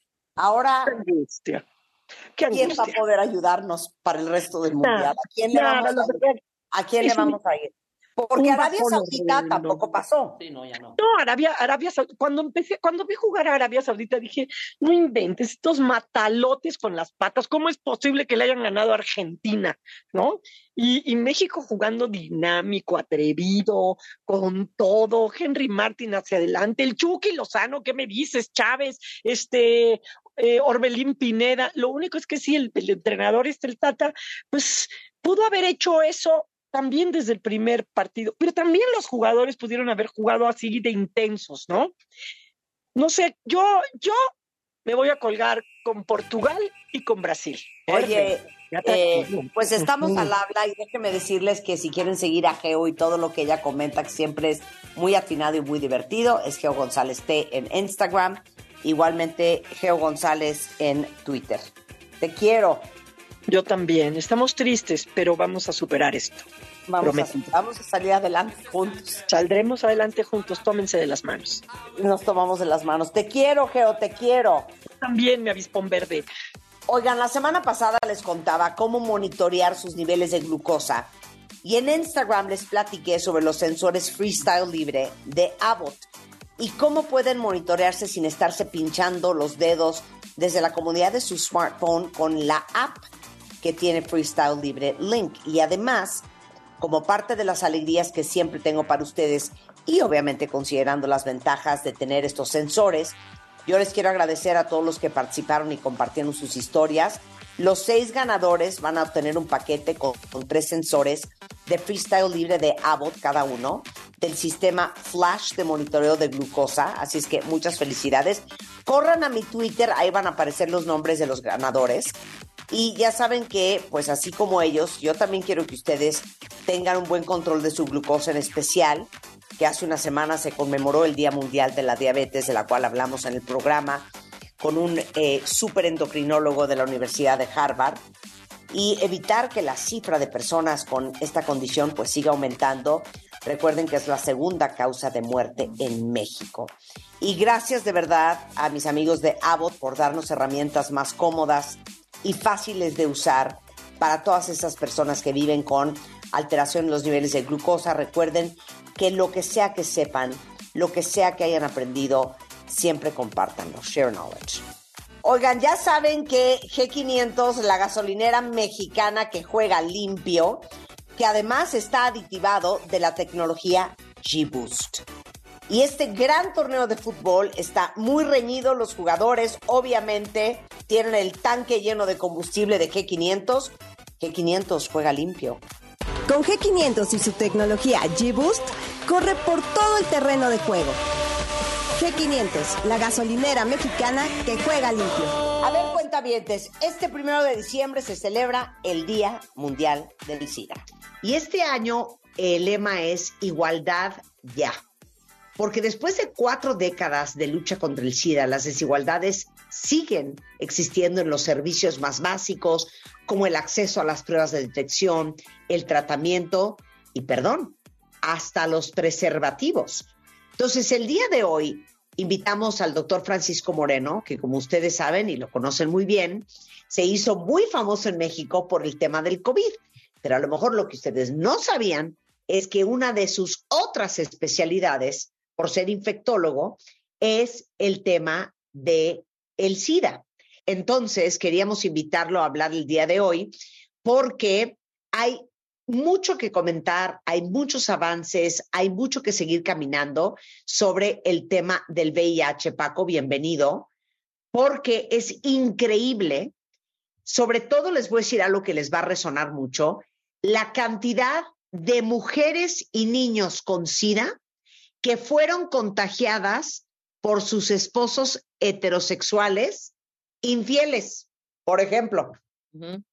Ahora, ¡Qué angustia! ¡Qué ¿quién angustia! va a poder ayudarnos para el resto del Mundial? Nada, ¿A quién le nada, vamos a ir? ¿A quién le vamos a ir? Porque Arabia Saudita tampoco pasó. Sí, no, ya no. No, Arabia, Arabia Saudita, cuando empecé, cuando vi jugar a Arabia Saudita dije, no inventes, estos matalotes con las patas, ¿cómo es posible que le hayan ganado a Argentina? ¿No? Y, y México jugando dinámico, atrevido, con todo, Henry Martin hacia adelante, el Chucky Lozano, ¿qué me dices? Chávez, este, eh, Orbelín Pineda, lo único es que sí, el, el entrenador este, el Tata, pues pudo haber hecho eso también desde el primer partido, pero también los jugadores pudieron haber jugado así de intensos, ¿no? No sé, yo, yo me voy a colgar con Portugal y con Brasil. Oye, eh, pues estamos al habla y déjenme decirles que si quieren seguir a Geo y todo lo que ella comenta, que siempre es muy atinado y muy divertido, es Geo González T en Instagram, igualmente Geo González en Twitter. Te quiero. Yo también. Estamos tristes, pero vamos a superar esto. Vamos a, vamos a salir adelante juntos. Saldremos adelante juntos, tómense de las manos. Nos tomamos de las manos. Te quiero, Geo, te quiero. También, mi avispón verde. Oigan, la semana pasada les contaba cómo monitorear sus niveles de glucosa y en Instagram les platiqué sobre los sensores Freestyle Libre de Abbott y cómo pueden monitorearse sin estarse pinchando los dedos desde la comodidad de su smartphone con la app que tiene Freestyle Libre Link. Y además, como parte de las alegrías que siempre tengo para ustedes y obviamente considerando las ventajas de tener estos sensores, yo les quiero agradecer a todos los que participaron y compartieron sus historias. Los seis ganadores van a obtener un paquete con, con tres sensores de Freestyle Libre de Abbott cada uno, del sistema Flash de monitoreo de glucosa. Así es que muchas felicidades. Corran a mi Twitter, ahí van a aparecer los nombres de los ganadores. Y ya saben que, pues así como ellos, yo también quiero que ustedes tengan un buen control de su glucosa, en especial que hace una semana se conmemoró el Día Mundial de la Diabetes, de la cual hablamos en el programa, con un eh, súper endocrinólogo de la Universidad de Harvard, y evitar que la cifra de personas con esta condición pues siga aumentando. Recuerden que es la segunda causa de muerte en México. Y gracias de verdad a mis amigos de Abbott por darnos herramientas más cómodas y fáciles de usar para todas esas personas que viven con alteración en los niveles de glucosa. Recuerden que lo que sea que sepan, lo que sea que hayan aprendido, siempre compártanlo. Share knowledge. Oigan, ya saben que G quinientos, la gasolinera mexicana que juega limpio, que además está aditivado de la tecnología G-Boost. Y este gran torneo de fútbol está muy reñido. Los jugadores obviamente tienen el tanque lleno de combustible de G quinientos. G quinientos juega limpio. Con G quinientos y su tecnología G-Boost, corre por todo el terreno de juego. G quinientos, la gasolinera mexicana que juega limpio. A ver, cuentavientes, este primero de diciembre se celebra el Día Mundial del SIDA. Y este año el lema es Igualdad Ya. Porque después de cuatro décadas de lucha contra el SIDA, las desigualdades siguen existiendo en los servicios más básicos, como el acceso a las pruebas de detección, el tratamiento y, perdón, hasta los preservativos. Entonces, el día de hoy invitamos al doctor Francisco Moreno, que como ustedes saben y lo conocen muy bien, se hizo muy famoso en México por el tema del COVID. Pero a lo mejor lo que ustedes no sabían es que una de sus otras especialidades, por ser infectólogo, es el tema de el SIDA. Entonces, queríamos invitarlo a hablar el día de hoy porque hay mucho que comentar, hay muchos avances, hay mucho que seguir caminando sobre el tema del V I H. Paco, bienvenido, porque es increíble. Sobre todo les voy a decir algo que les va a resonar mucho, la cantidad de mujeres y niños con SIDA que fueron contagiadas por sus esposos heterosexuales infieles, por ejemplo. Uh-huh.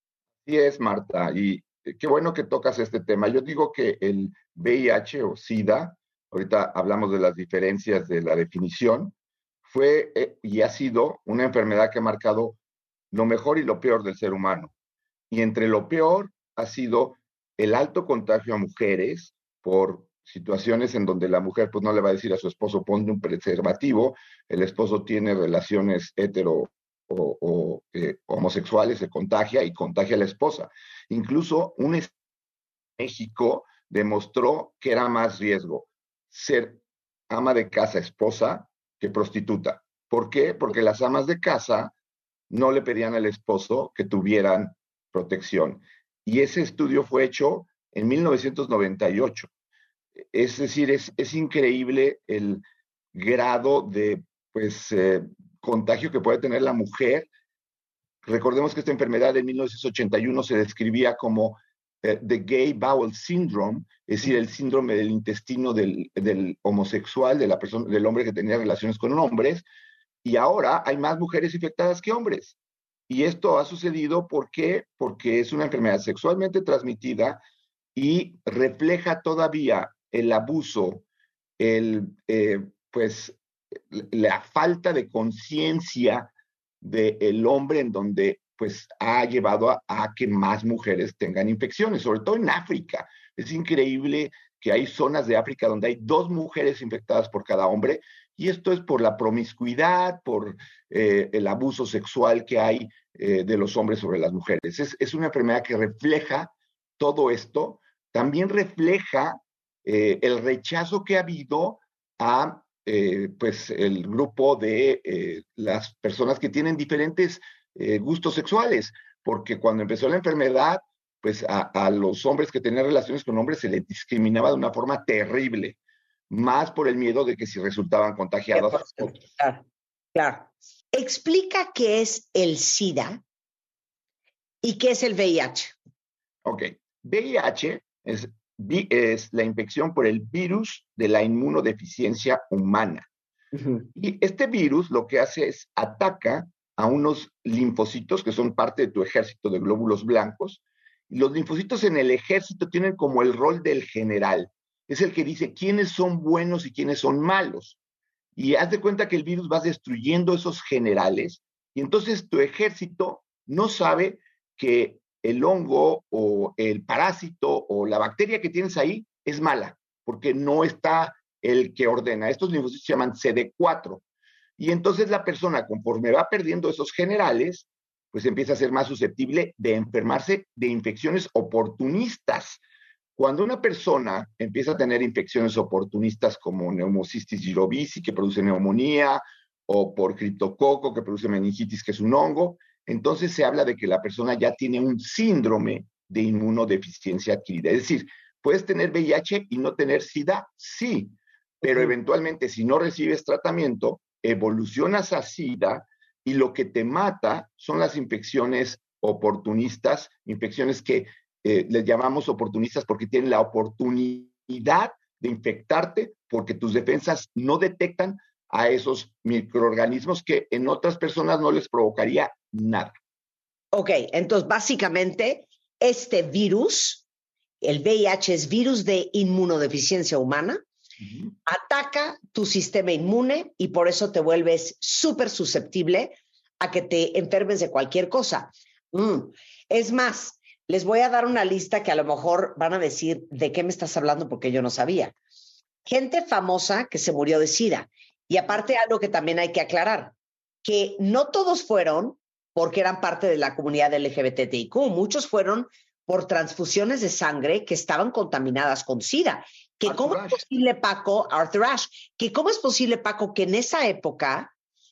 Sí es, Marta, y qué bueno que tocas este tema. Yo digo que el V I H o SIDA, ahorita hablamos de las diferencias de la definición, fue eh, y ha sido una enfermedad que ha marcado lo mejor y lo peor del ser humano. Y entre lo peor ha sido el alto contagio a mujeres por situaciones en donde la mujer pues no le va a decir a su esposo ponte un preservativo, el esposo tiene relaciones hetero o, o eh, homosexuales, se contagia y contagia a la esposa. Incluso un estado en México demostró que era más riesgo ser ama de casa, esposa, que prostituta. ¿Por qué? Porque las amas de casa no le pedían al esposo que tuvieran protección. Y ese estudio fue hecho en mil novecientos noventa y ocho. Es decir, es, es increíble el grado de pues, eh, contagio que puede tener la mujer. Recordemos que esta enfermedad en mil novecientos ochenta y uno se describía como eh, the gay bowel syndrome, es decir, el síndrome del intestino del, del homosexual, de la persona, del hombre que tenía relaciones con hombres, y ahora hay más mujeres infectadas que hombres. Y esto ha sucedido porque, porque es una enfermedad sexualmente transmitida y refleja todavía el abuso, el, eh, pues, la falta de conciencia del hombre, en donde pues ha llevado a, a que más mujeres tengan infecciones, sobre todo en África. Es increíble que hay zonas de África donde hay dos mujeres infectadas por cada hombre, y esto es por la promiscuidad, por eh, el abuso sexual que hay eh, de los hombres sobre las mujeres. Es, es una enfermedad que refleja todo esto. También refleja eh, el rechazo que ha habido a eh, pues el grupo de eh, las personas que tienen diferentes eh, gustos sexuales, porque cuando empezó la enfermedad, pues a, a los hombres que tenían relaciones con hombres se les discriminaba de una forma terrible, más por el miedo de que si resultaban contagiados. Claro, claro. Explica qué es el SIDA y qué es el V I H. Ok, V I H es, es la infección por el virus de la inmunodeficiencia humana. Uh-huh. Y este virus lo que hace es ataca a unos linfocitos que son parte de tu ejército de glóbulos blancos. Y los linfocitos en el ejército tienen como el rol del general. Es el que dice quiénes son buenos y quiénes son malos. Y haz de cuenta que el virus va destruyendo esos generales, y entonces tu ejército no sabe que el hongo o el parásito o la bacteria que tienes ahí es mala, porque no está el que ordena. Estos linfocitos se llaman C D cuatro. Y entonces la persona, conforme va perdiendo esos generales, pues empieza a ser más susceptible de enfermarse de infecciones oportunistas. Cuando una persona empieza a tener infecciones oportunistas como Pneumocystis jirovecii, que produce neumonía, o por criptococo, que produce meningitis, que es un hongo, entonces se habla de que la persona ya tiene un síndrome de inmunodeficiencia adquirida. Es decir, puedes tener V I H y no tener SIDA, sí, pero eventualmente si no recibes tratamiento, evolucionas a SIDA, y lo que te mata son las infecciones oportunistas, infecciones que eh, les llamamos oportunistas porque tienen la oportunidad de infectarte porque tus defensas no detectan a esos microorganismos que en otras personas no les provocaría nada. Ok, entonces básicamente este virus, el V I H es virus de inmunodeficiencia humana, uh-huh. Ataca tu sistema inmune y por eso te vuelves súper susceptible a que te enfermes de cualquier cosa. Mm. Es más, les voy a dar una lista que a lo mejor van a decir de qué me estás hablando porque yo no sabía. Gente famosa que se murió de SIDA. Y aparte algo que también hay que aclarar, que no todos fueron porque eran parte de la comunidad L G B T I Q, muchos fueron por transfusiones de sangre que estaban contaminadas con SIDA. Que Arthur ¿Cómo Ashe. es posible, Paco, Arthur Ashe, que cómo es posible, Paco, que en esa época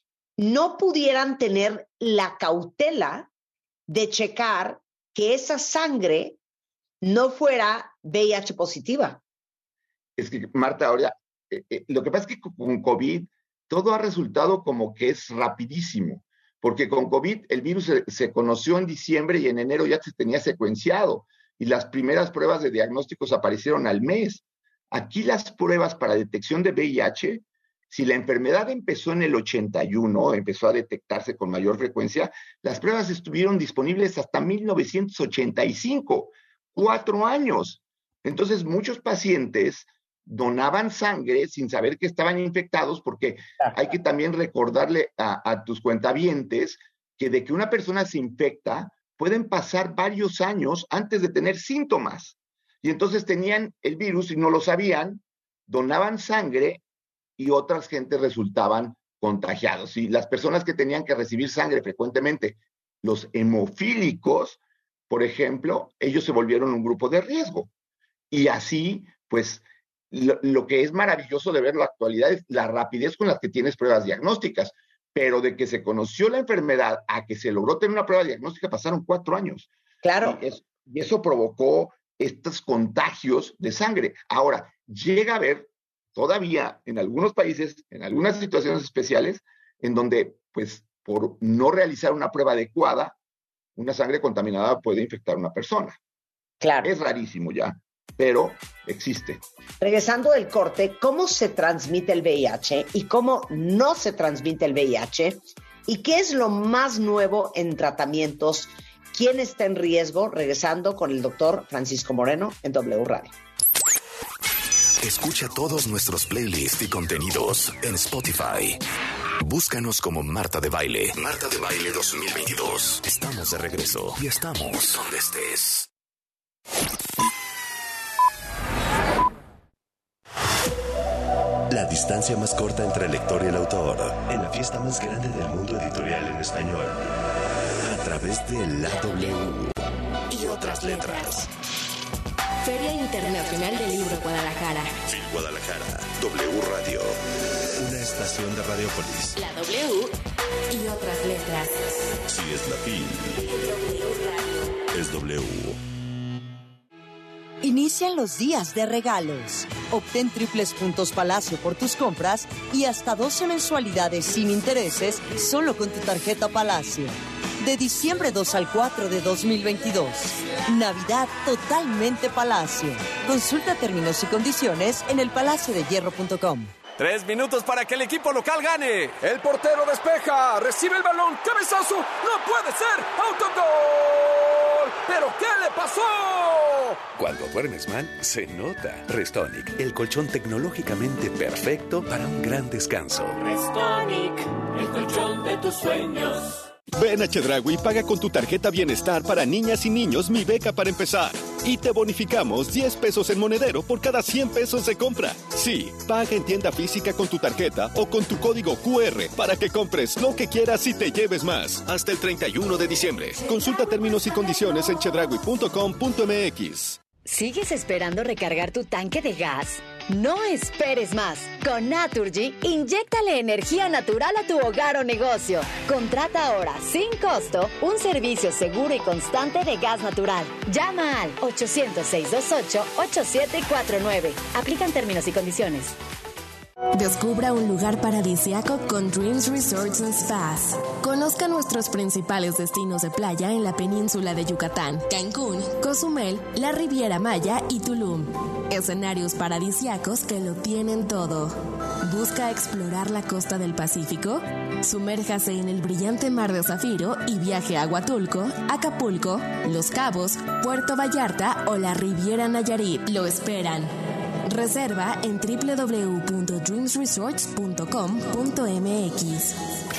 no pudieran tener la cautela de checar que esa sangre no fuera V I H positiva? Es que, Marta, ahora, eh, eh, lo que pasa es que con COVID todo ha resultado como que es rapidísimo, porque con COVID el virus se, se conoció en diciembre y en enero ya se tenía secuenciado, y las primeras pruebas de diagnósticos aparecieron al mes. Aquí las pruebas para detección de V I H, si la enfermedad empezó en el ochenta y uno, empezó a detectarse con mayor frecuencia, las pruebas estuvieron disponibles hasta mil novecientos ochenta y cinco, cuatro años. Entonces muchos pacientes donaban sangre sin saber que estaban infectados, porque hay que también recordarle a, a tus cuentavientes que de que una persona se infecta, pueden pasar varios años antes de tener síntomas. Y entonces tenían el virus y no lo sabían, donaban sangre y otras gentes resultaban contagiados. Y las personas que tenían que recibir sangre frecuentemente, los hemofílicos, por ejemplo, ellos se volvieron un grupo de riesgo. Y así, pues, lo, lo que es maravilloso de ver en la actualidad es la rapidez con la que tienes pruebas diagnósticas. Pero de que se conoció la enfermedad a que se logró tener una prueba diagnóstica pasaron cuatro años. Claro. Y eso, y eso provocó estos contagios de sangre. Ahora, llega a haber todavía en algunos países, en algunas situaciones especiales, en donde, pues, por no realizar una prueba adecuada, una sangre contaminada puede infectar a una persona. Claro. Es rarísimo ya. pero existe. Regresando del corte, ¿cómo se transmite el V I H y cómo no se transmite el V I H? ¿Y qué es lo más nuevo en tratamientos? ¿Quién está en riesgo? Regresando con el doctor Francisco Moreno en W Radio. Escucha todos nuestros playlists y contenidos en Spotify. Búscanos como Marta de Baile. Marta de Baile dos mil veintidós. Estamos de regreso y estamos donde estés. La distancia más corta entre el lector y el autor, en la fiesta más grande del mundo editorial en español, a través de la W y otras letras. Feria Internacional del Libro Guadalajara. Film Guadalajara, W Radio, una estación de Radiopolis. La W y otras letras. Si es la Film, es W. Inician los días de regalos. Obtén triples puntos Palacio por tus compras y hasta doce mensualidades sin intereses solo con tu tarjeta Palacio. De diciembre dos al cuatro de dos mil veintidós. Navidad totalmente Palacio. Consulta términos y condiciones en el palacio de hierro punto com. Tres minutos para que el equipo local gane. El portero despeja, recibe el balón, cabezazo, no puede ser, autogol. ¿Pero qué le pasó? Cuando duermes mal, se nota. Restonic, el colchón tecnológicamente perfecto para un gran descanso. Restonic, el colchón de tus sueños. Ven a Chedraui y paga con tu tarjeta Bienestar para niñas y niños Mi Beca para empezar. Y te bonificamos diez pesos en monedero por cada cien pesos de compra. Sí, paga en tienda física con tu tarjeta o con tu código Q R para que compres lo que quieras y te lleves más. Hasta el treinta y uno de diciembre. Consulta términos y condiciones en chedraui punto com punto m x. ¿Sigues esperando recargar tu tanque de gas? No esperes más. Con Naturgy, inyéctale energía natural a tu hogar o negocio. Contrata ahora, sin costo, un servicio seguro y constante de gas natural. Llama al ochocientos, seiscientos veintiocho, ochenta y siete cuarenta y nueve. Aplican términos y condiciones. Descubra un lugar paradisíaco con Dreams Resorts and Spas. Conozca nuestros principales destinos de playa en la península de Yucatán, Cancún, Cozumel, la Riviera Maya y Tulum. Escenarios paradisíacos que lo tienen todo. ¿Busca explorar la costa del Pacífico? Sumérjase en el brillante mar de Zafiro y viaje a Huatulco, Acapulco, Los Cabos, Puerto Vallarta o la Riviera Nayarit. Lo esperan. Reserva en doble u doble u doble u punto dreams resorts punto com punto m x.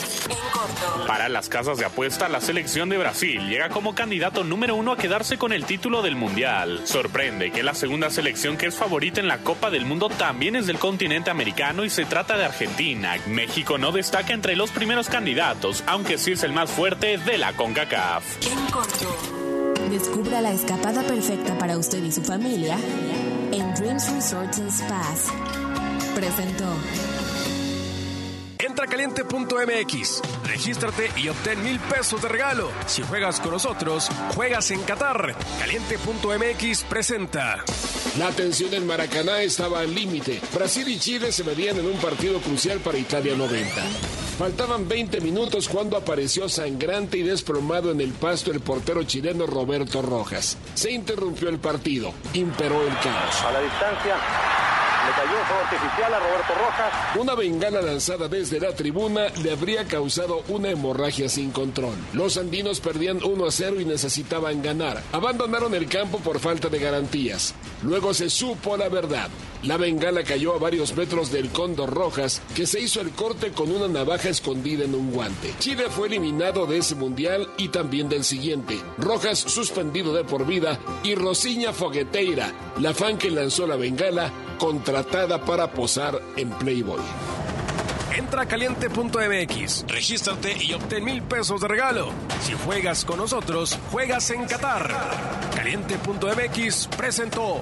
Para las casas de apuesta, la selección de Brasil llega como candidato número uno a quedarse con el título del Mundial. Sorprende que la segunda selección que es favorita en la Copa del Mundo también es del continente americano y se trata de Argentina. México no destaca entre los primeros candidatos, aunque sí es el más fuerte de la CONCACAF. En corto. Descubra la escapada perfecta para usted y su familia en Dreams Resorts and Spas. Presentó. Entra a caliente punto m x, regístrate y obtén mil pesos de regalo. Si juegas con nosotros, juegas en Qatar. Caliente punto m x presenta. La tensión en Maracaná estaba al límite. Brasil y Chile se medían en un partido crucial para Italia noventa. Faltaban veinte minutos cuando apareció sangrante y desplomado en el pasto el portero chileno Roberto Rojas. Se interrumpió el partido, imperó el caos. A la distancia le cayó un fuego artificial a Roberto Rojas. Una bengala lanzada desde la tribuna le habría causado una hemorragia sin control. Los andinos perdían uno a cero y necesitaban ganar. Abandonaron el campo por falta de garantías. Luego se supo la verdad. La bengala cayó a varios metros del Cóndor Rojas, que se hizo el corte con una navaja escondida en un guante. Chile fue eliminado de ese mundial y también del siguiente. Rojas suspendido de por vida y Rosiña Fogueteira, la fan que lanzó la bengala, contratada para posar en Playboy. Entra a caliente punto m x, regístrate y obtén mil pesos de regalo. Si juegas con nosotros, juegas en Qatar. Caliente punto m x presentó.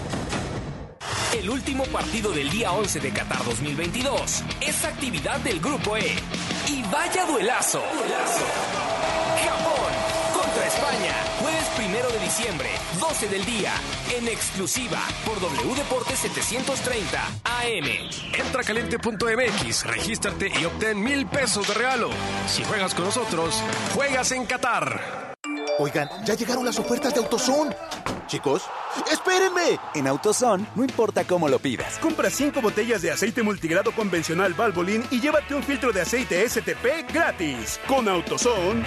El último partido del día once de Qatar dos mil veintidós es actividad del Grupo E. Y vaya duelazo. duelazo. Japón contra España. Jueves primero de diciembre, doce del día. En exclusiva por W Deportes setecientos treinta A M. Entra a caliente punto m x, regístrate y obtén mil pesos de regalo. Si juegas con nosotros, juegas en Qatar. Oigan, ya llegaron las ofertas de AutoZone. Chicos, ¡espérenme! En AutoZone, no importa cómo lo pidas. Compra cinco botellas de aceite multigrado convencional Valvoline y llévate un filtro de aceite S T P gratis. Con AutoZone.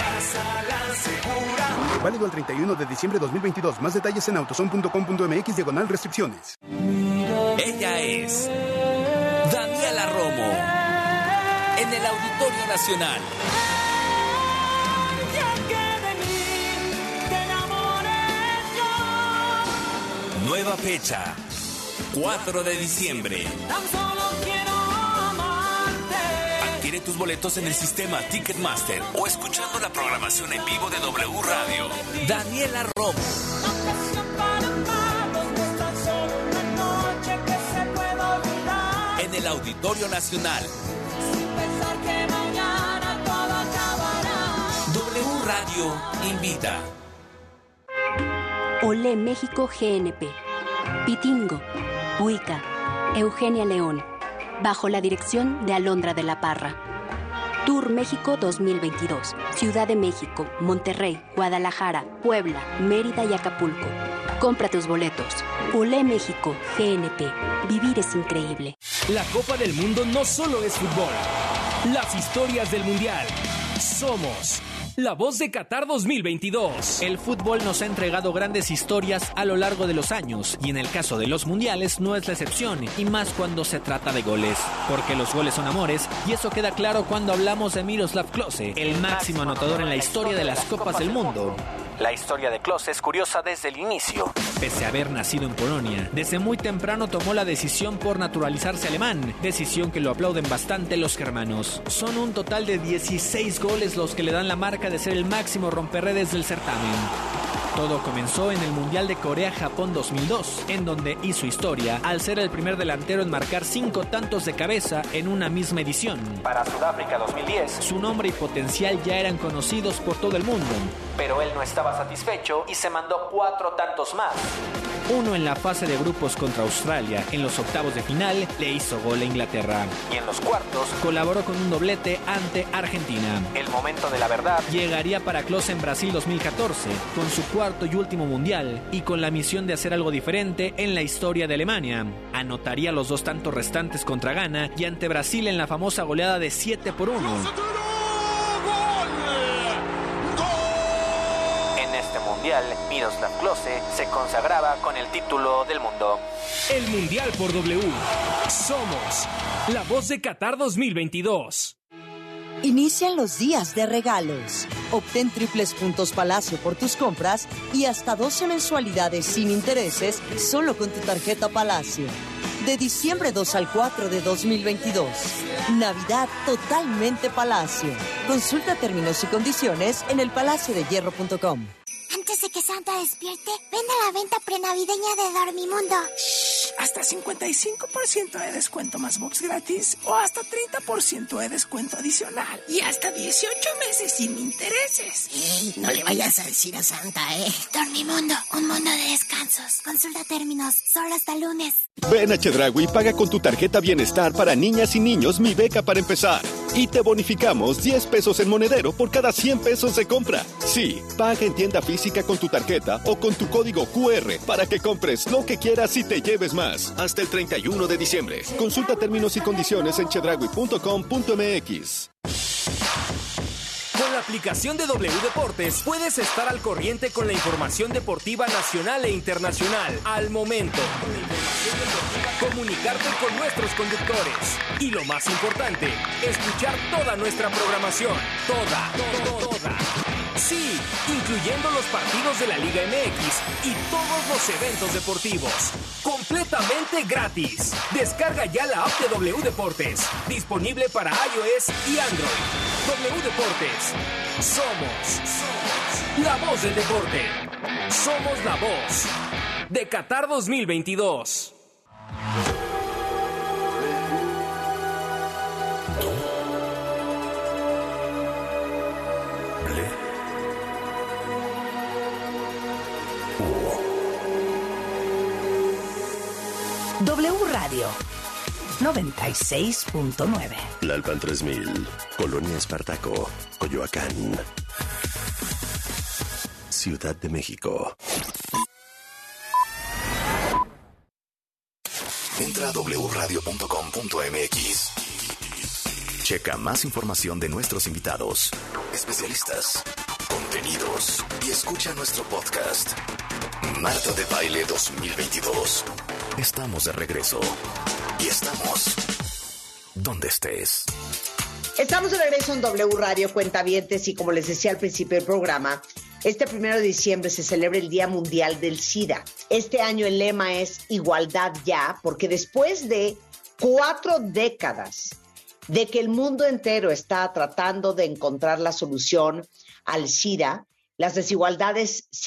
Válido el treinta y uno de diciembre de dos mil veintidós. Más detalles en autozone punto com punto m x diagonal restricciones. Ella es Daniela Romo en el Auditorio Nacional. Nueva fecha, cuatro de diciembre. Adquiere tus boletos en el sistema Ticketmaster o escuchando la programación en vivo de W Radio. Daniela Romo. En el Auditorio Nacional. W Radio invita. Olé México G N P, Pitingo, Huica, Eugenia León, bajo la dirección de Alondra de la Parra. Tour México dos mil veintidós, Ciudad de México, Monterrey, Guadalajara, Puebla, Mérida y Acapulco. Compra tus boletos. Olé México G N P, vivir es increíble. La Copa del Mundo no solo es fútbol. Las historias del Mundial. Somos La Voz de Qatar dos mil veintidós. El fútbol nos ha entregado grandes historias a lo largo de los años y en el caso de los mundiales no es la excepción, y más cuando se trata de goles, porque los goles son amores y eso queda claro cuando hablamos de Miroslav Klose, el máximo anotador en la historia de las Copas del Mundo. La historia de Klose es curiosa desde el inicio. Pese a haber nacido en Polonia, desde muy temprano tomó la decisión por naturalizarse alemán, decisión que lo aplauden bastante los germanos. Son un total de dieciséis goles los que le dan la marca de ser el máximo romperredes del certamen. Todo comenzó en el Mundial de Corea-Japón dos mil dos, en donde hizo historia al ser el primer delantero en marcar cinco tantos de cabeza en una misma edición. Para Sudáfrica dos mil diez, su nombre y potencial ya eran conocidos por todo el mundo, pero él no estaba satisfecho y se mandó cuatro tantos más. Uno en la fase de grupos contra Australia, en los octavos de final le hizo gol a Inglaterra, y en los cuartos colaboró con un doblete ante Argentina. El momento de la verdad llegaría para Klose en Brasil dos mil catorce, con su cuarto y último mundial, y con la misión de hacer algo diferente en la historia de Alemania. Anotaría los dos tantos restantes contra Ghana y ante Brasil en la famosa goleada de siete por uno. En este mundial, Miroslav Klose se consagraba con el título del mundo. El Mundial por W. Somos La Voz de Qatar dos mil veintidós. Inician los días de regalos. Obtén triples puntos Palacio por tus compras y hasta doce mensualidades sin intereses solo con tu tarjeta Palacio. De diciembre dos al cuatro de dos mil veintidós. Navidad totalmente Palacio. Consulta términos y condiciones en el palacio de hierro punto com. Antes de que Santa despierte, ven a la venta prenavideña de Dormimundo. Shh, hasta cincuenta y cinco por ciento de descuento más box gratis o hasta treinta por ciento de descuento adicional y hasta dieciocho meses sin intereses. Ey, no le vayas a decir a Santa, ¿eh? Dormimundo, un mundo de descansos. Consulta términos, solo hasta lunes. Ven a Chedraui y paga con tu tarjeta Bienestar para niñas y niños Mi Beca para empezar. Y te bonificamos diez pesos en monedero por cada cien pesos de compra. Sí, paga en tienda física con tu tarjeta o con tu código Q R para que compres lo que quieras y te lleves más. Hasta el treinta y uno de diciembre. Consulta términos y condiciones en chedraui punto com punto m x. Con la aplicación de W Deportes puedes estar al corriente con la información deportiva nacional e internacional al momento. Comunicarte con nuestros conductores y lo más importante, escuchar toda nuestra programación. Toda, toda, toda. Sí, incluyendo los partidos de la Liga M X y todos los eventos deportivos. Completamente gratis. Descarga ya la app de W Deportes. Disponible para iOS y Android. W Deportes. Somos, somos la voz del deporte. Somos la voz de Qatar dos mil veintidós. W Radio noventa y seis punto nueve. Tlalpan tres mil, Colonia Espartaco, Coyoacán, Ciudad de México. Entra a doble u radio punto com punto m x. Checa más información de nuestros invitados, especialistas, contenidos y escucha nuestro podcast. Marta de Baile dos mil veintidós. Estamos de regreso y estamos donde estés. Estamos de regreso en W Radio, cuentavientes, y como les decía al principio del programa, este primero de diciembre se celebra el Día Mundial del SIDA. Este año el lema es Igualdad Ya, porque después de cuatro décadas de que el mundo entero está tratando de encontrar la solución al SIDA, las desigualdades